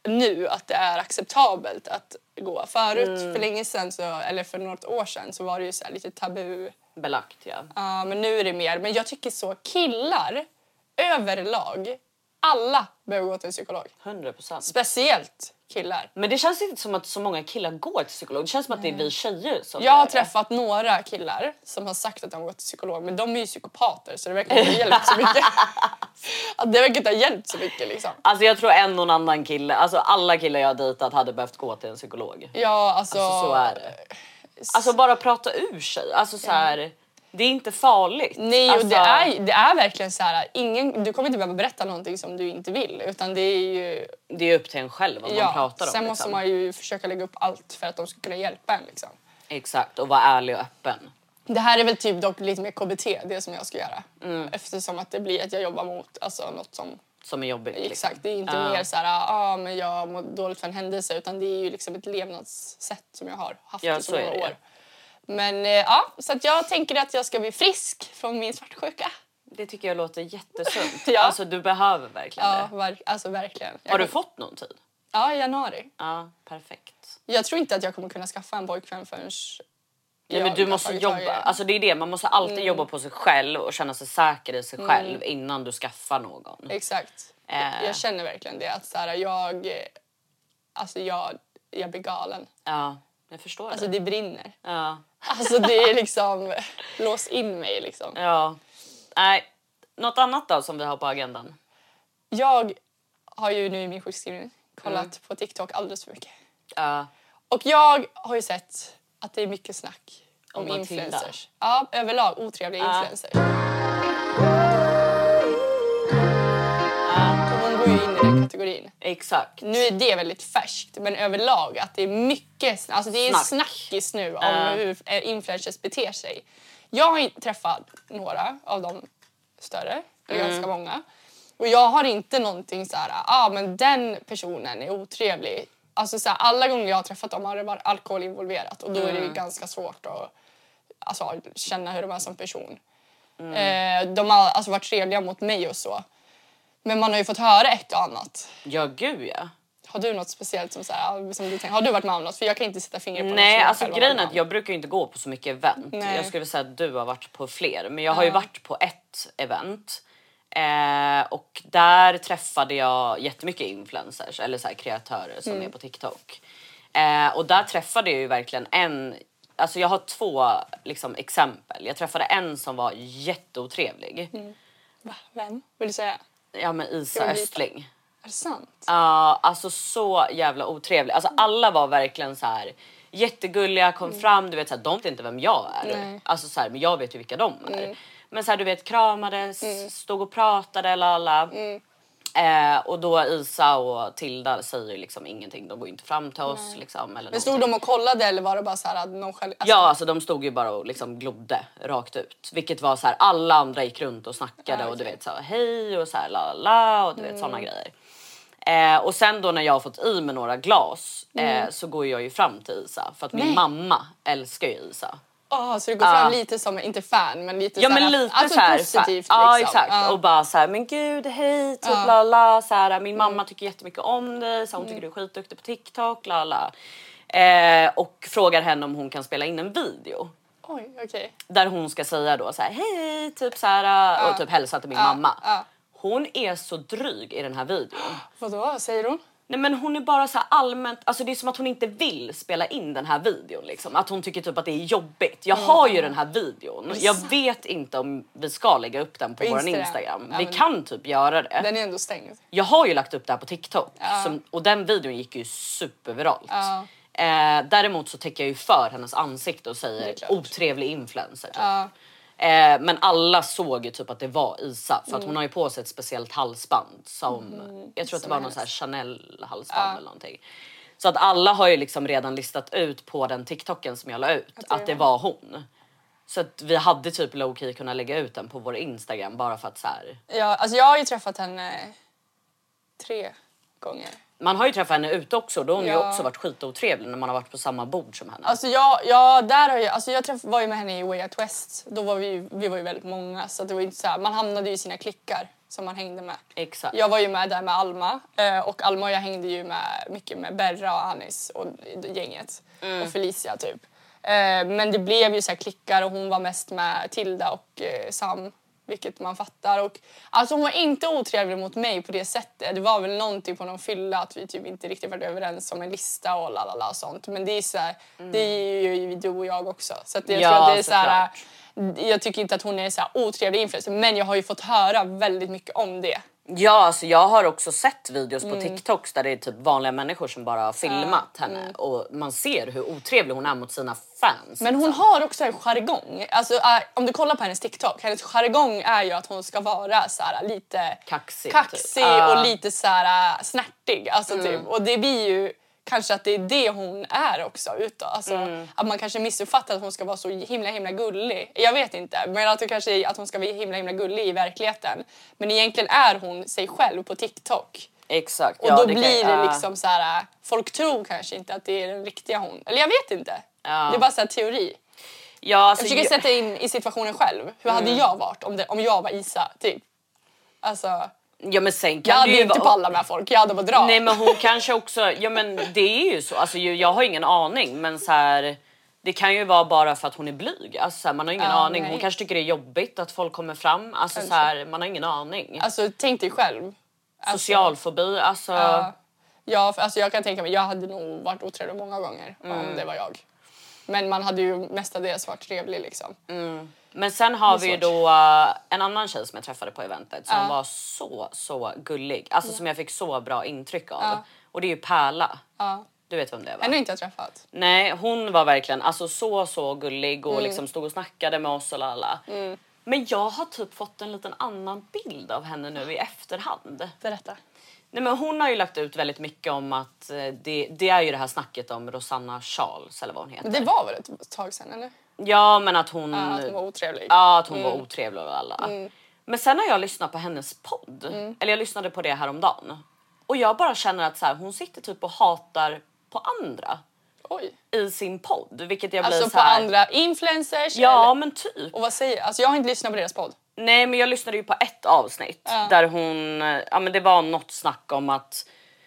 nu att det är acceptabelt att gå. Förut, Mm. för länge sedan, så, eller för något år sedan, så var det ju så här lite tabu. Belagt, ja. Ja, men nu är det mer. Men jag tycker så, killar överlag, alla behöver gå till en psykolog. hundra procent. Speciellt killar. Men det känns inte som att så många killar går till psykolog. Det känns som att det är vi tjejer som Jag har gör det. träffat några killar som har sagt att de har gått till psykolog, men de är ju psykopater så det verkar inte ha hjälpt så mycket. Att det verkar inte ha hjälpt så mycket liksom. Alltså jag tror en och annan kille, alltså alla killar jag har dejtat hade behövt gå till en psykolog. Ja, alltså... Alltså så är det. Alltså bara prata ur sig. Alltså så här, det är inte farligt. Nej, alltså, och det är, det är verkligen så här, ingen, du kommer inte behöva berätta någonting som du inte vill, utan det är ju... Det är upp till en själv vad man Ja, pratar om. sen liksom. måste man ju försöka lägga upp allt för att de ska kunna hjälpa en liksom. Exakt, och vara ärlig och öppen. Det här är väl typ dock lite mer K B T, det som jag ska göra. Mm. Eftersom att det blir att jag jobbar mot alltså, något som... Som är jobbigt. Liksom. Exakt, det är inte Ja. mer så här, ah, men jag mår dåligt för en händelse, utan det är ju liksom ett levnadssätt som jag har haft Ja, i så så är många det. år. Men eh, ja, så att jag tänker att jag ska bli frisk från min svartsjuka. Det tycker jag låter jättesunt. Ja. Alltså du behöver verkligen Ja, det. verk, alltså verkligen. Jag Har du kom- fått någon tid? Ja, i januari. Ja, perfekt. Jag tror inte att jag kommer kunna skaffa en pojkvän förrän Ja, jag men du har måste tagit jobba. tag i det. Alltså det är det, man måste alltid Mm. jobba på sig själv och känna sig säker i sig själv innan du skaffar någon. Exakt. Eh. Jag känner verkligen det. Att så här, jag, eh, alltså jag, jag blir galen. Ja, jag förstår Alltså det. det brinner. Ja. Alltså det är liksom, lås in mig liksom. Ja. Nej, något annat då som vi har på agendan? Jag har ju nu i min sjukskrivning kollat Mm. på TikTok alldeles för mycket. Ja. Och jag har ju sett att det är mycket snack om, Om Matilda. influencers. Ja, överlag otrevliga Ja. influencers. Och hon går ju in i den kategorin. Exakt. Nu är det väldigt färskt, men överlag att det är mycket, alltså det är Snack. snackis nu om Ja. hur influencers beter sig. Jag har inte träffat några av de större, eller Mm. ganska många. Och jag har inte någonting så här, ah, men den personen är otrevlig. Alltså så här, alla gånger jag har träffat dem har det varit alkohol involverat och då är det Mm. ju ganska svårt att alltså, känna hur de är som person. Mm. Eh, de har alltså varit trevliga mot mig och så. Men man har ju fått höra ett och annat. Ja, gud ja. Har du något speciellt som, så här, som du tänker? Har du varit med om något? För jag kan inte sätta fingret på något Nej, som jag alltså själv har grejen varit är med att om. jag brukar ju inte gå på så mycket event. Nej. Jag skulle säga att du har varit på fler. Men jag har ju varit på ett event. Eh, och där träffade jag jättemycket influencers eller så här kreatörer som är på TikTok. Eh, och där träffade jag ju verkligen en... Alltså jag har två liksom, exempel. Jag träffade en som var jätteotrevlig. Va? Vem? Vill du säga? Ja, men Isa Ska vi veta? Östling. Är det sant? Ja, alltså så jävla otrevlig. Alltså alla var verkligen så här jättegulliga, kom fram, du vet så här, de vet inte vem jag är. Nej. Alltså så här, men jag vet ju vilka de är. Men så här, du vet, kramades, stod och pratade lala. Eh, och då Isa och Tilda säger ju liksom ingenting. De går inte fram till oss liksom eller Men stod någonting. de och kollade eller var det bara så här att någon själv... Alltså, Ja, alltså de stod ju bara och liksom glodde rakt ut. Vilket var så här, alla andra gick runt och snackade Ja, och du okej. vet så här, hej och så här la la och du vet såna grejer. Eh, och sen då när jag har fått i med några glas eh, så går jag ju fram till Isa för att min Nej. mamma älskar ju Isa. ah, så du går Ja. fram lite som, inte fan, men lite Ja så här, men lite alltså så här, positivt så här, ja liksom. exakt Ja. och bara så här, men gud hej typ Ja. la la så här, min mamma tycker jättemycket om dig så hon tycker du är skitduktig på TikTok la la. Eh, och frågar henne om hon kan spela in en video. Oj, okej. Där hon ska säga då så här hej typ så här och typ hälsa till min mamma. ja. Hon är så dryg i den här videon. Vadå, vad säger hon? Nej men hon är bara så här allmänt, alltså det är som att hon inte vill spela in den här videon liksom. Att hon tycker typ att det är jobbigt. Jag har ju den här videon. Jag vet inte om vi ska lägga upp den på, På vår Instagram. Instagram. Ja, Vi men- kan typ göra det. Den är ändå stängd. Jag har ju lagt upp det här på TikTok Ja. som, och den videon gick ju superviralt. Ja. Eh, däremot så täcker jag ju för hennes ansikte och Det säger är klart. otrevlig influencer. Typ. Ja. Eh, men alla såg ju typ att det var Isa för att Mm. hon har ju på sig ett speciellt halsband som jag tror att det som var är någon så här hennes. Chanel halsband eller någonting. Så att alla har ju liksom redan listat ut på den TikToken som jag la ut det att det var hon. Så att vi hade typ low key kunnat lägga ut den på vår Instagram bara för att så här. Ja, alltså jag har ju träffat henne tre gånger. Man har ju träffat henne ute också. Då har hon ju Ja. också varit skitotrevlig när man har varit på samma bord som henne. Alltså jag, jag, där har jag, alltså jag träff, var ju med henne i Way Out West. Då var vi, vi var ju väldigt många så att det var ju inte så här, man hamnade ju i sina klickar. som man hängde med. Exakt. Jag var ju med där med Alma eh, och Alma och jag hängde ju med mycket med Berra och Anis och gänget Mm. och Felicia typ. Eh, men det blev ju så här klickar och hon var mest med Tilda och eh, Sam, vilket man fattar. Och, alltså hon var inte otrevlig mot mig på det sättet. Det var väl någonting på någon fylla att vi typ inte riktigt var överens om en lista och lalala och sånt. Men det är så här, Mm. det är ju du och jag också. Så att jag Ja, tror att det är så här, såklart. jag tycker inte att hon är så här otrevlig influencer, men jag har ju fått höra väldigt mycket om det. Ja, alltså jag har också sett videos på Mm. TikToks där det är typ vanliga människor som bara har filmat henne och man ser hur otrevlig hon är mot sina fans. Men hon liksom. har också en jargong. Alltså, äh, om du kollar på hennes TikTok, hennes jargong är ju att hon ska vara så här, lite Kaxig, kaxig typ. och Ah. lite så här, äh, snärtig. Alltså, typ. Och det blir ju kanske att det är det hon är också utåt. Alltså, att man kanske missuppfattar att hon ska vara så himla himla gullig. Jag vet inte, men att det kanske är att hon ska vara himla himla gullig i verkligheten. Men egentligen är hon sig själv på TikTok. Exakt. Och ja, då det kan- blir det ja. liksom så här, folk tror kanske inte att det är den riktiga hon. Eller jag vet inte. Ja. Det är bara så här teori. Ja, alltså, Jag försöker jag- sätta in i situationen själv. Hur hade jag varit om, det, om jag var Isa, typ? Alltså, ja, men sen jag kan hade du ju ju inte vara- pallat med folk. Jag hade bara dra. Nej, men hon kanske också, ja men det är ju så, alltså ju- jag har ingen aning, men så här, det kan ju vara bara för att hon är blyg, alltså så här, man har ingen Ja, aning, hon nej. kanske tycker det är jobbigt att folk kommer fram, alltså så här, man har ingen aning. Alltså, tänk dig själv. Alltså, Socialfobi, alltså Ja, ja, för, alltså jag kan tänka mig, jag hade nog varit otrevlig många gånger om det var jag. Men man hade ju mestadels varit trevlig liksom. men sen har Det är vi ju svårt. då uh, en annan tjej som jag träffade på eventet som Ja. var så så gullig, alltså som jag fick så bra intryck av. Ja. Och det är ju Pärla. Ja. Du vet vem det är, va? Henne har inte jag träffat. Nej, hon var verkligen alltså så så gullig och Mm. liksom stod och snackade med oss och alla. Men jag har typ fått en liten annan bild av henne nu i efterhand. Berätta. Nej, men hon har ju lagt ut väldigt mycket om att eh, det, det är ju det här snacket om Rosanna Charles eller vad hon heter. Det var väl ett tag sedan, eller? Ja, men att hon, Ja, att hon var otrevlig. ja, att hon var otrevlig och alla. Men sen har jag lyssnat på hennes podd. Mm. Eller jag lyssnade på det här om dagen. Och jag bara känner att så här, hon sitter typ och hatar på andra Oj. i sin podd, vilket jag blir Alltså så på här. andra influencers? Ja, eller? men typ. Och vad säger alltså jag har inte lyssnat på deras podd. Nej, men jag lyssnade ju på ett avsnitt Ja. där hon, ja men det var något snack om att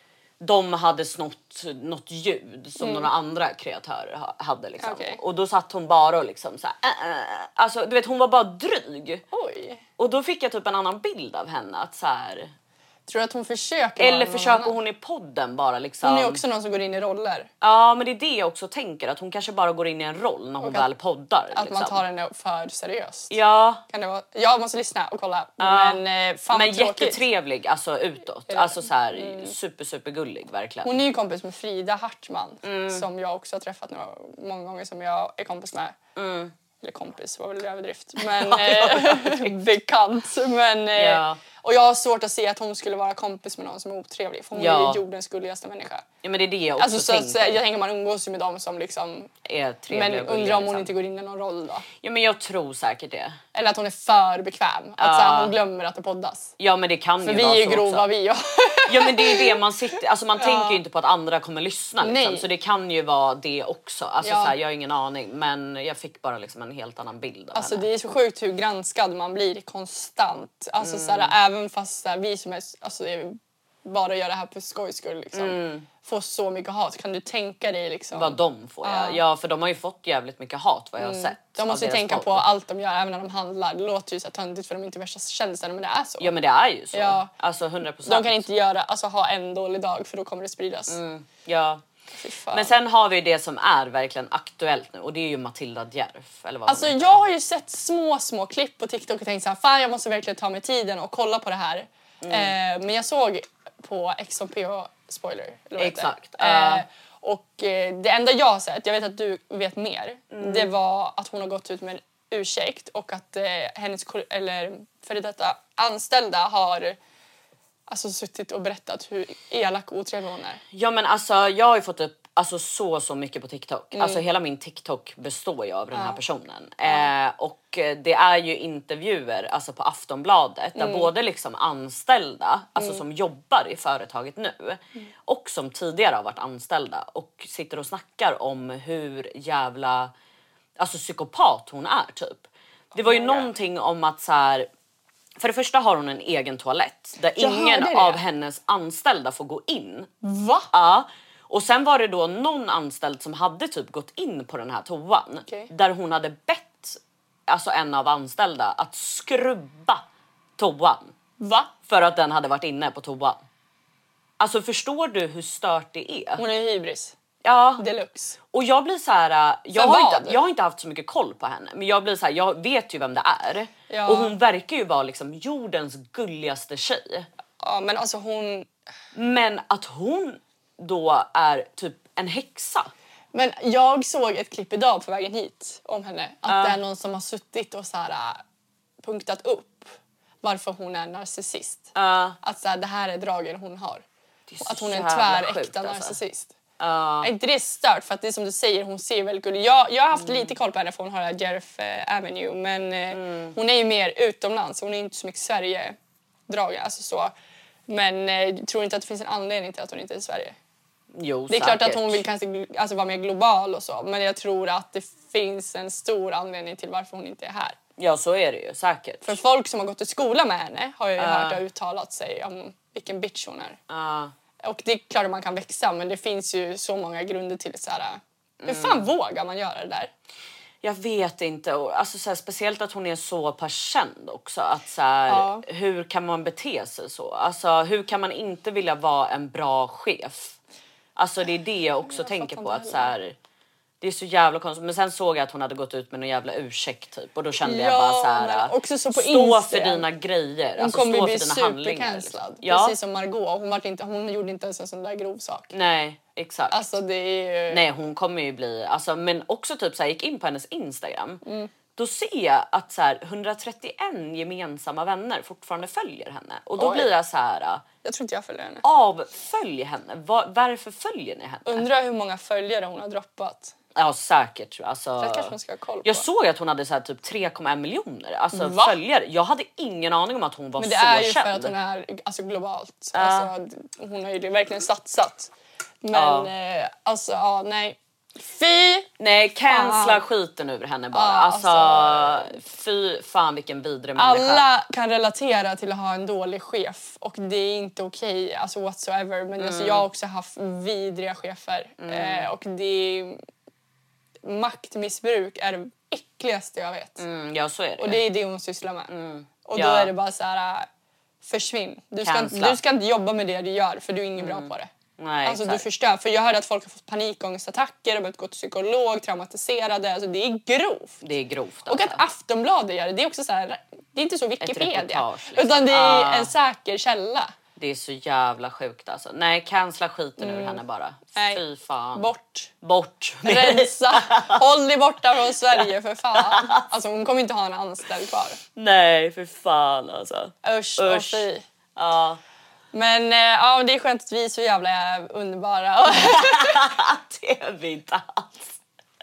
de hade snott något ljud som några andra kreatörer ha- hade liksom. Mm. Okej. Och då satt hon bara och liksom så här, äh, äh. Alltså du vet, hon var bara dryg. Oj. Och då fick jag typ en annan bild av henne att så här, Tror du att hon försöker vara eller någon försöker annan? hon i podden bara liksom. Hon är också någon som går in i roller. Ja, men det är det jag också tänker, att hon kanske bara går in i en roll när hon Och att- väl poddar Att liksom. man tar henne för seriöst. Ja. Kan det vara? Jag måste lyssna och kolla. Ja. Men eh, fan Men vad tråkigt. jättetrevlig alltså utåt. Alltså så här super super gullig verkligen. Hon är ju kompis med Frida Hartman Mm. som jag också har träffat några, många gånger som jag är kompis med. Mm. Eller kompis var väl överdrift. Men eh, bekant. Men, eh, Ja. Och jag har svårt att se att hon skulle vara kompis med någon som är otrevlig. För hon Ja. är ju jordens gulligaste människa. Ja, men det är det jag också Alltså, så att, tänker. säga, jag tänker man umgås ju med dem som liksom... Är trevliga Men och gulliga, undrar om hon liksom. inte går in i någon roll då. Ja, men jag tror säkert det. Eller att hon är för bekväm. Att Ja. så här, hon glömmer att det poddas. Ja, men det kan För ju vi vara är ju så grova också. vi och... Ja, men det är det man sitter, alltså man tänker ju inte på att andra kommer lyssna liksom. Nej. Så det kan ju vara det också. Alltså Ja. så här, jag har ingen aning, men jag fick bara liksom en helt annan bild av Alltså henne. det är så sjukt hur granskad man blir konstant. Alltså Mm. så här, även fast så här, vi som är, alltså, det är bara gör det här på skojs skull liksom, får så mycket hat. Kan du tänka dig liksom? Vad de får, ja. Ja. Mm. Ja, för de har ju fått jävligt mycket hat vad jag har sett. De av måste ju deras tänka podd. på allt de gör även när de handlar. Det låter ju så här töntigt för de är inte värsta kändisarna men det är så. Ja, men det är ju så. Ja. Alltså hundra procent. De kan inte göra, alltså, ha en dålig dag för då kommer det spridas. Ja. Fy fan. Mm. Men sen har vi det som är verkligen aktuellt nu och det är ju Matilda Djerf. Eller vad Alltså hon heter. jag har ju sett små små klipp på TikTok och tänkt så här, fan jag måste verkligen ta mig tiden och kolla på det här. Mm. Eh, men jag såg på X on P H spoiler. Eller vad heter det? Exakt, ja. Eh, och eh, det enda jag har sett, jag vet att du vet mer, Mm. det var att hon har gått ut med en ursäkt och att eh, hennes kol- eller före detta anställda har alltså suttit och berättat hur elak och otrevlig hon är. Ja, men alltså jag har ju fått upp alltså, så så mycket på TikTok. Mm. Alltså hela min TikTok består ju av den här personen. Eh, och eh, det är ju intervjuer alltså på Aftonbladet Mm. där både liksom anställda, alltså som jobbar i företaget nu Mm. och som tidigare har varit anställda och sitter och snackar om hur jävla alltså psykopat hon är typ. Det var ju my God. någonting om att så här, för det första har hon en egen toalett där Jag ingen hörde det. av hennes anställda får gå in. Va? Ja. Och sen var det då någon anställd som hade typ gått in på den här toan. Okej. Där hon hade bett alltså en av anställda att skrubba toan. Va? För att den hade varit inne på toan. Alltså förstår du hur stört det är? Hon är hybris. Ja. Deluxe. Och jag blir så här, jag För har, vad? inte, jag har inte haft så mycket koll på henne. Men jag blir så här, jag vet ju vem det är. Ja. Och hon verkar ju vara liksom jordens gulligaste tjej. Ja, men alltså hon... Men att hon då är typ en häxa. Men jag såg ett klipp idag på vägen hit om henne. Att det är någon som har suttit och så här, äh, punktat upp varför hon är narcissist. Uh, Att så här, det här är dragen hon har. det är så Att hon är en jävla tväräkta sjukt, alltså. narcissist. Uh, Är inte det stört? För att det är som du säger, hon ser väldigt gullig. Jag, jag har haft lite koll på henne för hon har det här Jerf eh, Avenue. Men eh, Mm. hon är ju mer utomlands. Hon är inte så mycket Sverige-dragen. Alltså så. Men eh, jag tror inte att det finns en anledning till att hon inte är i Sverige. jo, Det är klart att säkert. hon vill kanske gl- alltså, vara mer global och så. Men jag tror att det finns en stor anledning till varför hon inte är här. Ja, så är det ju säkert. För folk som har gått i skola med henne har jag ju Ja. hört har uttalat sig om vilken bitch hon är. Uh, Och det är klart att man kan växa, men det finns ju så många grunder till så här. Hur fan Mm. vågar man göra det där? jag vet inte. Och, alltså, så här, speciellt att hon är så pass känd också. Att, så här, Ja. hur kan man bete sig så? Alltså, hur kan man inte vilja vara en bra chef? Alltså det är det jag också Jag tänker fattar på. inte Att, så här, det är så jävla konstigt. Men sen såg jag att hon hade gått ut med någon jävla ursäkt typ. Och då kände jag Ja, bara så här. men också så på stå Instagram. för dina grejer. Hon Alltså, kommer ju stå bli för dina handlingar. Liksom. supercancellad. Ja. Precis som Margot. Hon, var inte, hon gjorde inte ens en sån där grov sak. Nej, exakt. Alltså det är ju... Nej, hon kommer ju bli... Alltså, men också typ så här, gick in på hennes Instagram. Mm. Då ser jag att så här, hundratrettioen gemensamma vänner fortfarande följer henne. Och då Oj. blir jag så här... Jag tror inte jag följer henne. Avfölj henne. Va- varför följer ni henne? Undrar hur många följare hon har droppat. Ja, säkert. Alltså, Det kanske man ska ha koll på. jag såg att hon hade så här, typ tre komma en miljoner alltså, Va? följare. Jag hade ingen aning om att hon var Men så det är ju känd. för att hon är alltså, globalt. Ja. Alltså, hon har ju verkligen satsat. Men Ja. eh, alltså, ja, nej. Fy! Nej, cancella Fan. skiten ur henne bara. Ja, alltså, alltså- fy fan vilken vidrig människa. Alla kan relatera till att ha en dålig chef och det är inte okej, alltså whatsoever. Men Mm. alltså, jag har också haft vidriga chefer eh, och det är, maktmissbruk är det äckligaste jag vet. Mm, ja, så är det. Och det är det hon sysslar med. Och då Ja. är det bara så här, äh, försvinn. Du ska, inte, Cancella. du ska inte jobba med det du gör för du är ingen bra på det. Nej, Alltså du exakt. förstör. För jag hörde att folk har fått panikångestattacker och börjat gå till psykolog, traumatiserade. Alltså det är grovt. Det är grovt. Och Alltså. att Aftonbladet gör det, det är också så här, det är inte så Wikipedia. reportage, liksom. Utan det är Ah. en säker källa. Det är så jävla sjukt alltså. Nej, cancella skiten ur henne bara. Mm. Nej. Fy fan. Bort. Bort. Rensa. Håll dig borta från Sverige för fan. Alltså hon kommer inte ha en anställd kvar. Nej, för fan alltså. Usch, och Usch. fy. Ja. Men eh, ja, det är skönt att vi är så jävla underbara. Det är vi inte alls.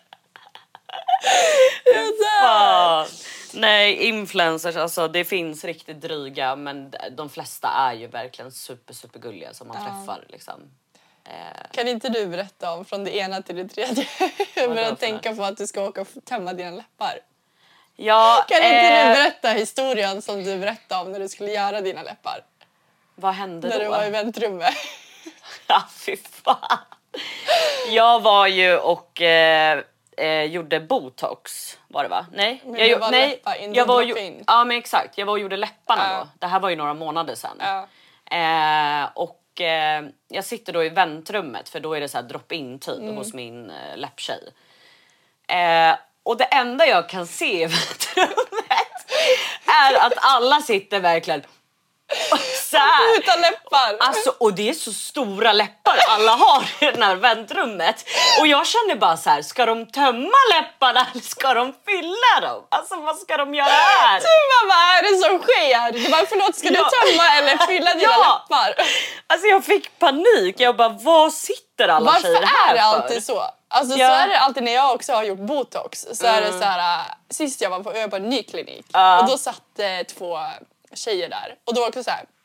Jag Fan. Nej, influencers alltså det finns riktigt dryga men de flesta är ju verkligen super super gulliga som man träffar liksom. Eh, Kan inte du berätta om från det ena till det tredje? Jag Vadå börjar för tänka på att du ska åka och tömma dina läppar. ja, Kan inte eh, du berätta historien som du berättade om när du skulle göra dina läppar? vad hände När då? du var i väntrummet. Ja, fy fan. Jag var ju och eh, eh, gjorde botox var det va? Nej, Men jag, det gjo- var nej, läppar in, jag du var droppade ju, in. ja men exakt. Jag var och gjorde läpparna Ja. då. Det här var ju några månader sedan. Ja. Eh, och eh, jag sitter då i väntrummet för då är det så här drop-in tid Mm. hos min eh, läpptjej. Eh, och det enda jag kan se i väntrummet är att alla sitter verkligen så här. Utan läppar. Alltså, och det är så stora läppar alla har i det här väntrummet. Och jag känner bara så här, ska de tömma läpparna eller ska de fylla dem? Alltså vad ska de göra här? Du bara, vad är det som sker? Du bara, förlåt, ska Ja. du tömma eller fylla dina Ja. läppar? Alltså jag fick panik. Jag bara, vad sitter alla Varför tjejer här är det för? alltid så? Alltså Ja. så är det alltid när jag också har gjort botox. Så är det så här, äh, sist jag var på, jag var på en ny klinik. Ja. Och då satt eh, två tjejer där. Och då var det också så här,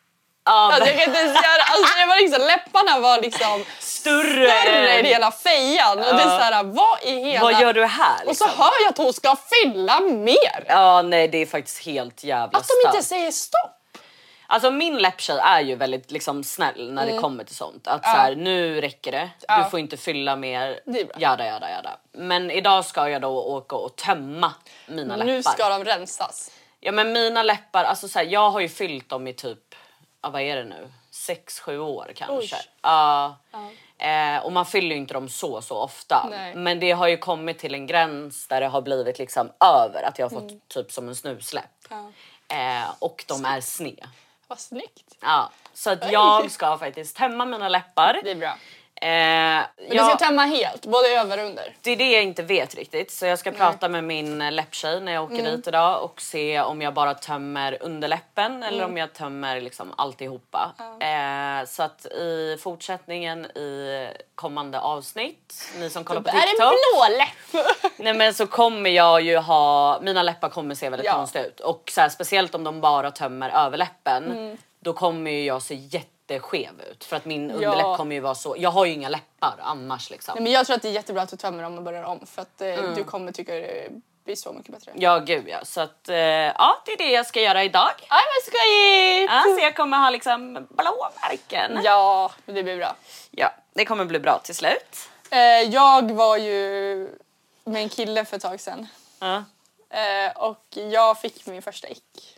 Ja, Alltså, jag kan inte ens göra, alltså, det var liksom, läpparna var liksom större, större än hela fejan. Och det är så här, vad i hela... Vad gör du här? Och så Liksom? hör jag att hon ska fylla mer. Ja, nej, det är faktiskt helt jävla Att de inte stört. säger stopp. Alltså min läpptjej är ju väldigt liksom snäll när det kommer till sånt. Att så här, nu räcker det. Ja. Du får inte fylla mer. Det är bra. Jada, jada, jada. Men idag ska jag då åka och tömma mina läppar. Nu ska de rensas. Ja, men mina läppar, alltså så här, jag har ju fyllt dem i typ, ja, vad är det nu? Sex, sju år kanske. Oj. Ja. Eh, och man fyller ju inte dem så så ofta. Nej. Men det har ju kommit till en gräns där det har blivit liksom över. Att jag har fått typ som en snusläpp. Ja. Eh, och de är sned. Vad snyggt. Ja, så att jag ska faktiskt tömma mina läppar. Det är bra. Eh, Men du jag, ska tömma helt, både över och under. det är det jag inte vet riktigt. Så jag ska prata med min läpptjej när jag åker Mm. dit idag. Och se om jag bara tömmer underläppen. Mm. Eller om jag tömmer liksom alltihopa. Eh, så att i fortsättningen i kommande avsnitt. Ni som kollar på Är det TikTok. blå läpp? Nej, men så kommer jag ju ha, mina läppar kommer se väldigt Ja. konstiga ut. Och så här, speciellt om de bara tömmer överläppen. Mm. Då kommer ju jag se jätteskev ut. För att min underläpp kommer ju vara så, jag har ju inga läppar annars liksom. Nej, men jag tror att det är jättebra att du tömmer dem och börjar om. För att eh, du kommer tycka det blir så mycket bättre. Ja, gud ja. Så att, eh, ja, det är det jag ska göra idag. Aj, vad skojigt! Ja, så jag kommer ha liksom blåmärken. Ja, det blir bra. Ja, det kommer bli bra till slut. Eh, jag var ju med en kille för ett tag sedan. Ja. Eh, och jag fick min första ick.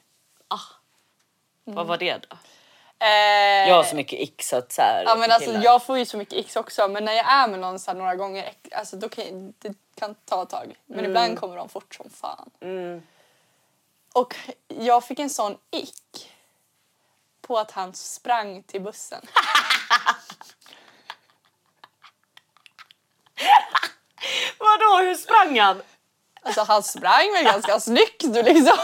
Vad var det då? Eh, Jag har så mycket ick så att så här, Ja, men alltså, killar. jag får ju så mycket icks också, men när jag är med någon så här några gånger, alltså, då kan, det kan ta ett tag. Men Mm. ibland kommer de fort som fan. Och jag fick en sån ick på att han sprang till bussen. Vadå, hur sprang han? Alltså han sprang väl ganska snyggt du liksom.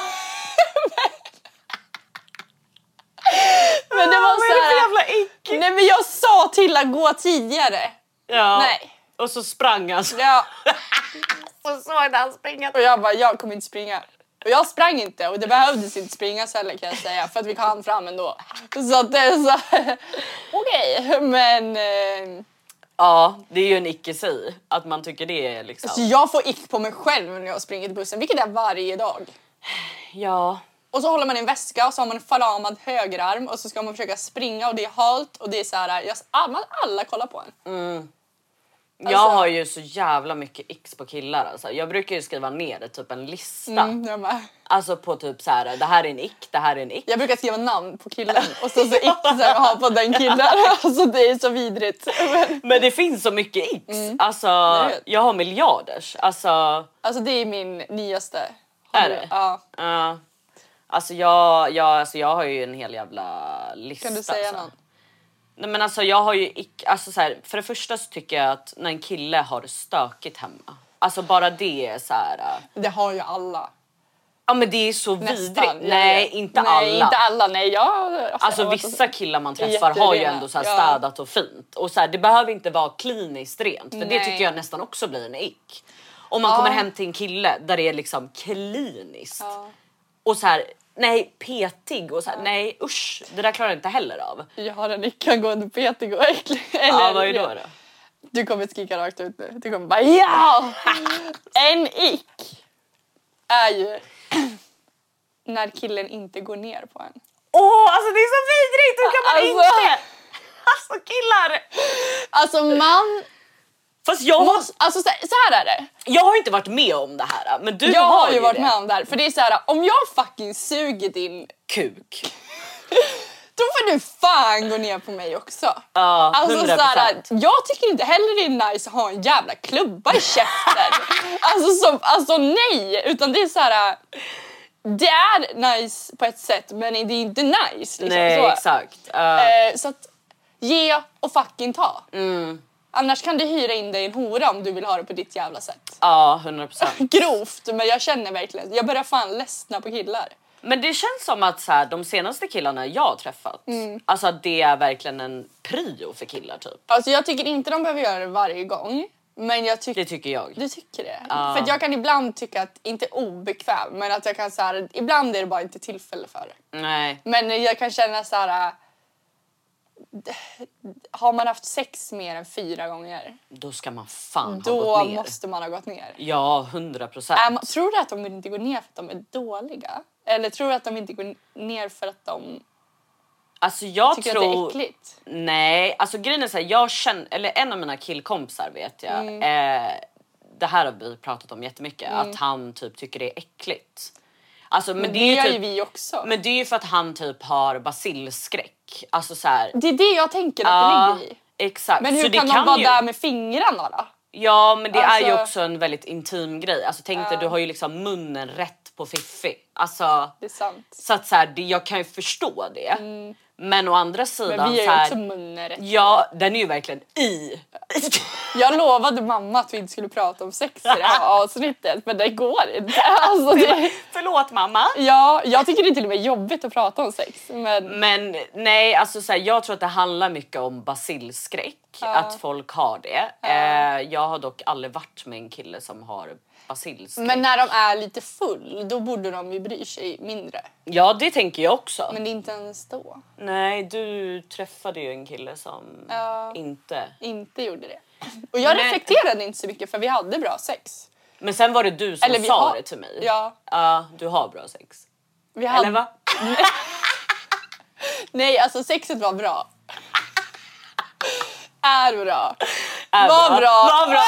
Men det var Vad är det för så jävla här, ick? nej men jag sa till att gå tidigare. Ja. Nej. Och så sprang han. Ja. Så såg han springa. Och jag bara, jag kommer inte springa. Och jag sprang inte och det behövdes inte springas heller kan jag säga. För att vi kan fram ändå. Så att det är så här, okej. Men eh, Ja, det är ju en icke-si. Att man tycker det är liksom... så jag får ick på mig själv när jag springer till bussen. Vilket är varje dag. Ja. Och så håller man en väska och så har man en förlamad högerarm. Och så ska man försöka springa och det är halt. Och det är så här, jag, alla, alla kollar på en. Jag Alltså- har ju så jävla mycket x på killar alltså. Jag brukar ju skriva ner typ en lista. Mm, jag med. Alltså på typ så här, det här är en ick, det här är en ick. Jag brukar skriva namn på killen och så, så ick så här, ha på den killen. Alltså det är så vidrigt. Men, Men det finns så mycket x. Alltså, Jag vet. jag har miljarders. Alltså, alltså det är min nyaste. Är det? Ja. ja. Alltså jag, jag, alltså jag har ju en hel jävla lista. Kan du säga alltså. någon? Nej, men alltså jag har ju ick, alltså så här, för det första så tycker jag att när en kille har stökigt hemma. Alltså bara det är så här. äh, Det har ju alla. Ja, men det är så Nästan. vidrigt. jag Nej, vet. inte nej, alla. inte alla. Nej, jag, Alltså jag- vissa killar man träffar har ju Jätterena. ändå så här Ja. städat och fint. Och så här, det behöver inte vara kliniskt rent. För det Nej. tycker jag nästan också blir en ick. Om man Ja. kommer hem till en kille där det är liksom kliniskt. Ja. Och så här, nej, petig och så här, nej usch. Det där klarar jag inte heller av. Jag har en ick angående petig och äcklig. Ja, Eller- vad är det då? då? Du kommer skrika rakt ut nu. Du kommer bara ja! En ick är ju när killen inte går ner på en. Åh, alltså det är så vidrigt! Hur kan man Alltså- inte? Alltså killar! Alltså man Fast jag har, måste, alltså så här, så här är det. jag har inte varit med om det här. Men du Jag har ju ju varit det. med om det här. För det är så här, om jag fucking suger din, Kuk. då får du fan gå ner på mig också. Ja, Alltså hundra så här, procent. jag tycker inte heller det är nice att ha en jävla klubba i käften. alltså, så, alltså nej, utan det är så här. Det är nice på ett sätt men det är inte nice. Liksom. Nej, så. exakt. Uh, Eh, så att ge och fucking ta. mm. Annars kan du hyra in dig en hora om du vill ha det på ditt jävla sätt. Ja, hundra procent. Grovt, men jag känner verkligen, jag börjar fan ledsna på killar. Men det känns som att så här, de senaste killarna jag har träffat, Mm. alltså att det är verkligen en prio för killar typ. Alltså jag tycker inte de behöver göra det varje gång. Men jag tycker... Det tycker jag. Du tycker det? Ja. För att jag kan ibland tycka att, inte obekväm, men att jag kan så här, ibland är det bara inte tillfälle för det. Nej. Men jag kan känna så här, har man haft sex mer än fyra gånger, Då ska man fan ha då gått ner. måste man ha gått ner. Ja, hundra procent. Är man, tror du att de inte går ner för att de är dåliga? Eller tror du att de inte går ner för att de Alltså jag tycker tror... att det är äckligt? Nej, alltså grejen är så här, jag känner, eller en av mina killkompisar vet jag, Mm. eh, det här har vi pratat om jättemycket, att han typ tycker det är äckligt. Alltså, men, Men det, det är gör ju ju typ, vi också. men det är ju för att han typ har basilskräck. Alltså så här, Det är det jag tänker att ja, det ligger i. exakt. Men hur så det kan de vara ju, där med fingrarna då? Ja, men det är ju Alltså- också en väldigt intim grej. Alltså tänk dig, du har ju liksom munnen rätt på fiffi. Alltså, Det är sant. så att så här, det, jag kan ju förstå det. Men å andra sidan Men vi så har ju här, också munnen rätt. ja, den är ju verkligen i. Jag lovade mamma att vi inte skulle prata om sex i det här avsnittet, men det går inte. Alltså det, Förlåt mamma. ja, jag tycker det är till och med jobbigt att prata om sex. Men Men nej, alltså så här, jag tror att det handlar mycket om basilskräck. Att folk har det. Eh, jag har dock aldrig varit med en kille som har basilskräck. Men när de är lite full, då borde de ju bry sig mindre. Ja, det tänker jag också. Men det är inte ens då. Nej, du träffade ju en kille som Ja. inte... Inte gjorde det. Och jag Nej. reflekterade inte så mycket för vi hade bra sex. Men sen var det du som Eller vi sa har- det till mig. Ja. Ja, du har bra sex. Vi hade... Eller va? Nej, alltså sexet var bra. Är bra. Är Var bra. Var bra.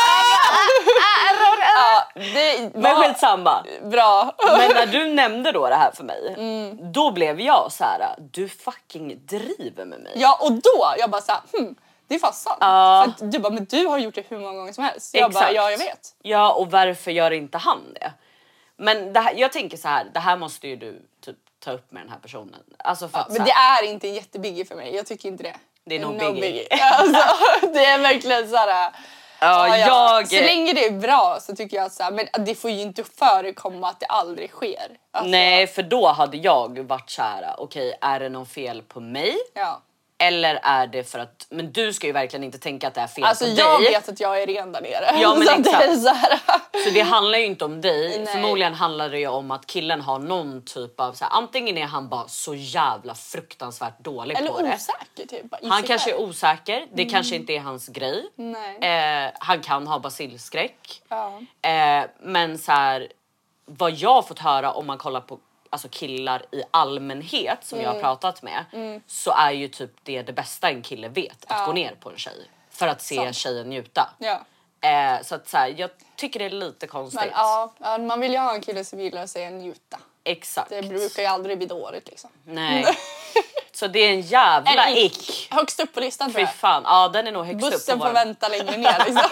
Ja, det Men var skitsamma. bra. Men när du nämnde då det här för mig, Mm. då blev jag så här: du fucking driver med mig. Ja, och då jag bara såhär, hm, det är fan sant. Ja. För att du bara, men du har gjort det hur många gånger som helst. Jag bara, Exakt. ja jag vet. Ja, och varför gör inte han det? Men det här, jag tänker så här, det här måste ju du typ ta upp med den här personen. Alltså för att så Men här, det är inte en jättebiggie för mig, jag tycker inte det. Det är no biggie. Alltså, det är verkligen såhär. ja, jag... Så länge det är bra så tycker jag så här, men det får ju inte förekomma att det aldrig sker. Alltså, Nej, för då hade jag varit så här: okej, är det någon fel på mig? Ja. Eller är det för att, men du ska ju verkligen inte tänka att det är fel Alltså på jag dig. vet att jag är ren där nere. Ja, men så att det är exakt. så här. Så det handlar ju inte om dig. Nej. Förmodligen handlar det ju om att killen har någon typ av så här, antingen är han bara så jävla fruktansvärt dålig Eller på det. osäker typ. i Han sig kanske är själv. osäker, det kanske inte är hans grej. Nej. Eh, han kan ha basilskräck. Ja. Eh, men så här, vad jag har fått höra om man kollar på alltså killar i allmänhet som jag har Mm. pratat med, så är ju typ det det bästa en kille vet, att Ja. gå ner på en tjej för att se Sant. tjejen njuta. Ja. Eh, så att så här, jag tycker det är lite konstigt. Men ja, ja, man vill ju ha en kille som gillar att säga njuta. Exakt. Det brukar ju aldrig bli dåligt liksom. Nej. Så det är en jävla En ick. ick. Högst upp på listan tror Fy jag. fan, ja den är nog högst upp Bussen på får vår... vänta längre ner liksom.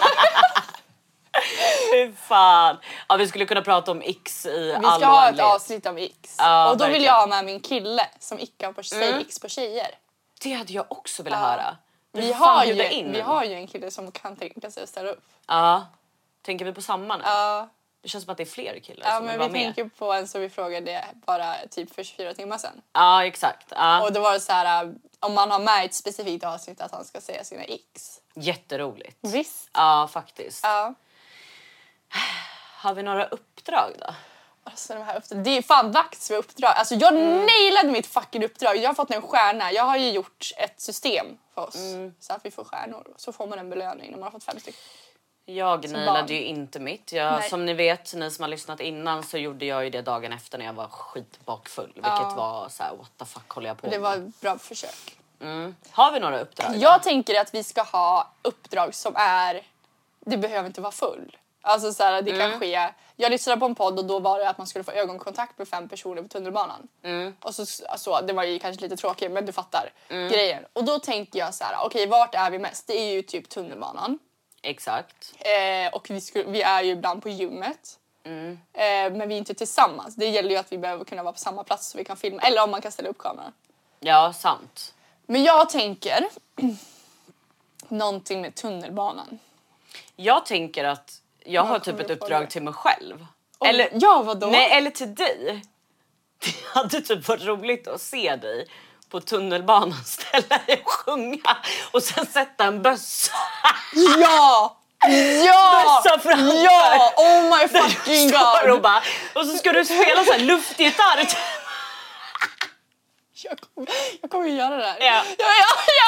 Fy fan. Ja, vi skulle kunna prata om icks i Vi all ska ha ett oändlighet. avsnitt om icks. Ja, och då vill verkligen. jag ha med min kille som ickar på säger icks på tjejer. Det hade jag också velat höra. Du Vi får fan har, bjuda ju, in vi en. har ju en kille som kan tänka sig att ställa upp. Ja. Tänker vi på samma nu? Ja, Det känns som att det är fler killar ja som vill men vara vi med. tänker på en som vi frågade bara typ för tjugofyra timmar sedan. Ja, exakt. Ja. Och då var det så här, om man har med ett specifikt avsnitt att han ska säga sina icks. Jätteroligt. Visst. Ja, faktiskt. Ja. Har vi några uppdrag då? Alltså de här uppdrag, det är fan dags för uppdrag. Alltså jag nailade mitt fucking uppdrag. Jag har fått en stjärna. Jag har ju gjort ett system för oss. Så att vi får stjärnor. Så får man en belöning när man har fått fem stycken. Jag Som nailade barn. ju inte mitt. Jag, Nej. som ni vet, ni som har lyssnat innan, så gjorde jag ju det dagen efter när jag var skitbakfull. Vilket var så här: what the fuck håller jag på Det med? var ett bra försök. Mm. Har vi några uppdrag? Jag tänker att vi ska ha uppdrag som är... Det behöver inte vara full. Alltså så här, det kan ske... Jag lyssnade på en podd och då var det att man skulle få ögonkontakt med fem personer på tunnelbanan. Och så, alltså, det var ju kanske lite tråkigt, men du fattar grejen. Och då tänker jag så här, okej, vart är vi mest? Det är ju typ tunnelbanan. Exakt. Eh, och vi, skulle, vi är ju ibland på gymmet. Mm. Eh, men vi är inte tillsammans. Det gäller ju att vi behöver kunna vara på samma plats så vi kan filma. Eller om man kan ställa upp kameran. Ja, sant. Men jag tänker... någonting med tunnelbanan. Jag tänker att jag har Vad typ kommer ett du på uppdrag det? till mig själv. Oj, Eller, ja, vadå? nej, eller till dig. Det hade typ varit roligt att se dig på tunnelbanan ställa dig och sjunga och sen sätta en bössa. Ja! Ja! Bössa framför. Ja! Oh my Där du fucking står god! och, bara, och så ska du spela så här luftgitarr. Jag kommer, jag kommer ju göra det här. Ja. Ja, ja, ja!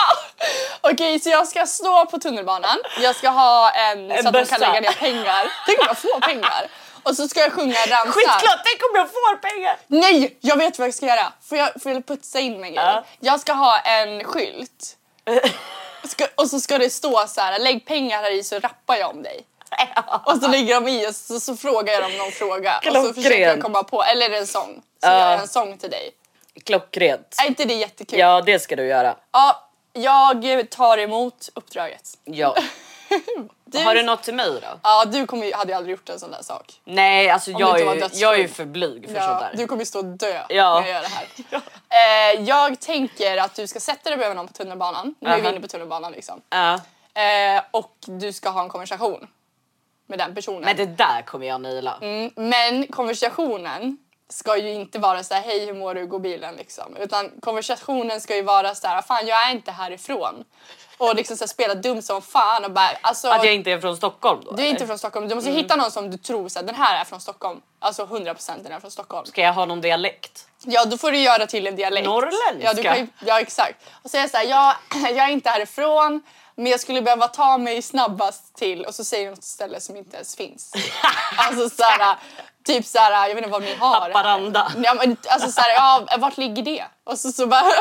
Okej, så jag ska stå på tunnelbanan. Jag ska ha en, En så att de bössa. kan lägga ner pengar. Tänk om jag får pengar. Och så ska jag sjunga en ramsa. Skitklart, tänk om jag får pengar! Nej, jag vet vad jag ska göra. Får jag, får jag putsa in mig? Ja. Jag ska ha en skylt. Ska, och så ska det stå så här: lägg pengar här i så rappar jag om dig. Och så lägger de i och så, så frågar jag dem någon fråga. Och så försöker jag komma på, eller är det en sång? Så Ja. gör jag en sång till dig. Klockrent. Är inte det jättekul? Ja, det ska du göra. Ja, jag tar emot uppdraget. Ja. Du, Har du något till mig då? Ja, du kommer, ju- hade ju aldrig gjort en sån där sak. Nej, alltså Om jag det inte är, var ju, dödsfall. jag är ju för blyg för sånt Ja, där. du kommer ju stå och dö Ja. när jag gör det här. Eh, jag tänker att du ska sätta dig bredvid någon på tunnelbanan. Nu är vi Aha. inne på tunnelbanan liksom. Ja. Eh, och du ska ha en konversation med den personen. Men det där kommer jag naila. Mm, men konversationen ska ju inte vara så här: hej, hur mår du, går bilen liksom. Utan konversationen ska ju vara så här: fan, jag är inte härifrån. Och liksom så här, spela dum som fan och bara, alltså, Att jag inte är från Stockholm då? du är inte eller? från Stockholm. Du måste hitta någon som du tror så här, den här är från Stockholm. Alltså hundra procent den är från Stockholm. Ska jag ha någon dialekt? Ja, då får du göra till en dialekt. Norrländska? Ja, du kan ju, ja exakt. Och säga så här: jag, jag är inte härifrån, men jag skulle behöva ta mig snabbast till, och så säger du något ställe som inte ens finns. Alltså så här, typ så här, jag vet inte vad ni har. Haparanda. Ja, men alltså så här, ja, vart ligger det? Och så, så bara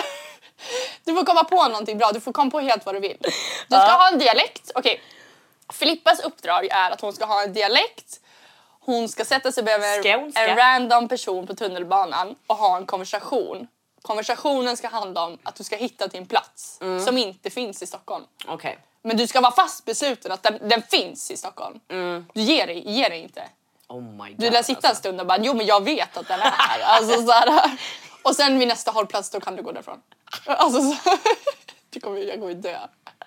du får komma på någonting bra, du får komma på helt vad du vill. Du ska Ja. ha en dialekt. Okej. Filippas uppdrag är att hon ska ha en dialekt. Hon ska sätta sig bredvid Skånska. en random person på tunnelbanan och ha en konversation. Konversationen ska handla om att du ska hitta din plats som inte finns i Stockholm. Okej. Men du ska vara fast besluten att den, den finns i Stockholm. Du ger dig, ger dig inte. Oh my god. Du lär sitta en stund och bara, jo men jag vet att den är här. Alltså, så här. Och sen vid nästa hållplats då kan du gå därifrån. Alltså, så, du kommer, jag kommer dö.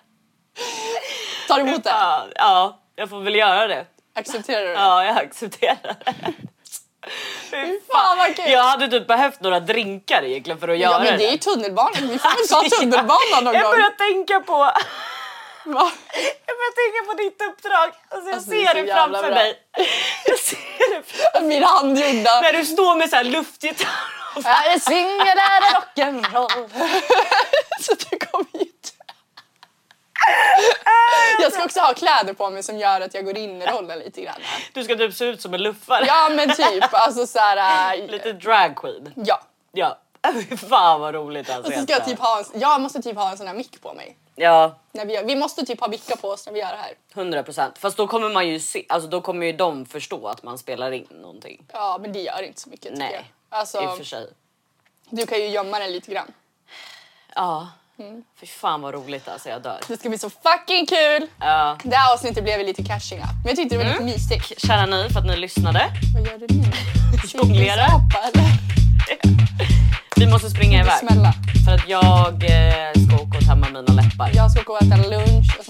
Tar du emot det? Ja, ja, jag får väl göra det. Accepterar du det? Ja, jag accepterar det. Fy Fan vad kul! Jag hade typ behövt några drinkar egentligen för att Ja göra men det är ju tunnelbanan, vi får väl ta tunnelbanan någon Jag gång. börjar tänka på Va? Jag börjar tänka på ditt uppdrag. Alltså jag Alltså, det är ser så det jävla framför bra. mig. Jag ser det framför Min handgjorda. När du står med så här luftgitarr. Är det swing eller är det rock'n'roll? Så du kommer hit. Jag ska också ha kläder på mig som gör att jag går in i rollen lite grann. Du ska typ se ut som en luffare. Ja men typ, alltså såhär... Äh, Lite drag queen. ja. Ja. Fy fan vad roligt alltså. Och så ska jag typ ha en, jag måste typ ha en sån här mick på mig. Ja, När vi, gör, vi måste typ ha mickar på oss när vi gör det här. hundra procent. Fast då kommer man ju se, alltså då kommer ju de förstå att man spelar in någonting. Ja men det gör inte så mycket tycker jag. Nej, Alltså, i och för sig. du kan ju gömma den lite grann. Ja. Fy fan vad roligt alltså, jag dör. Det ska bli så fucking kul! Ja. Det här avsnittet blev lite catching up. Men jag tyckte det var lite mysigt. Kära ni för att ni lyssnade. Vad gör du nu? Jonglera. Apa, eller? Vi måste springa Inte iväg. smälla. För att jag eh, ska åka och tamma mina läppar. Jag ska åka och äta lunch och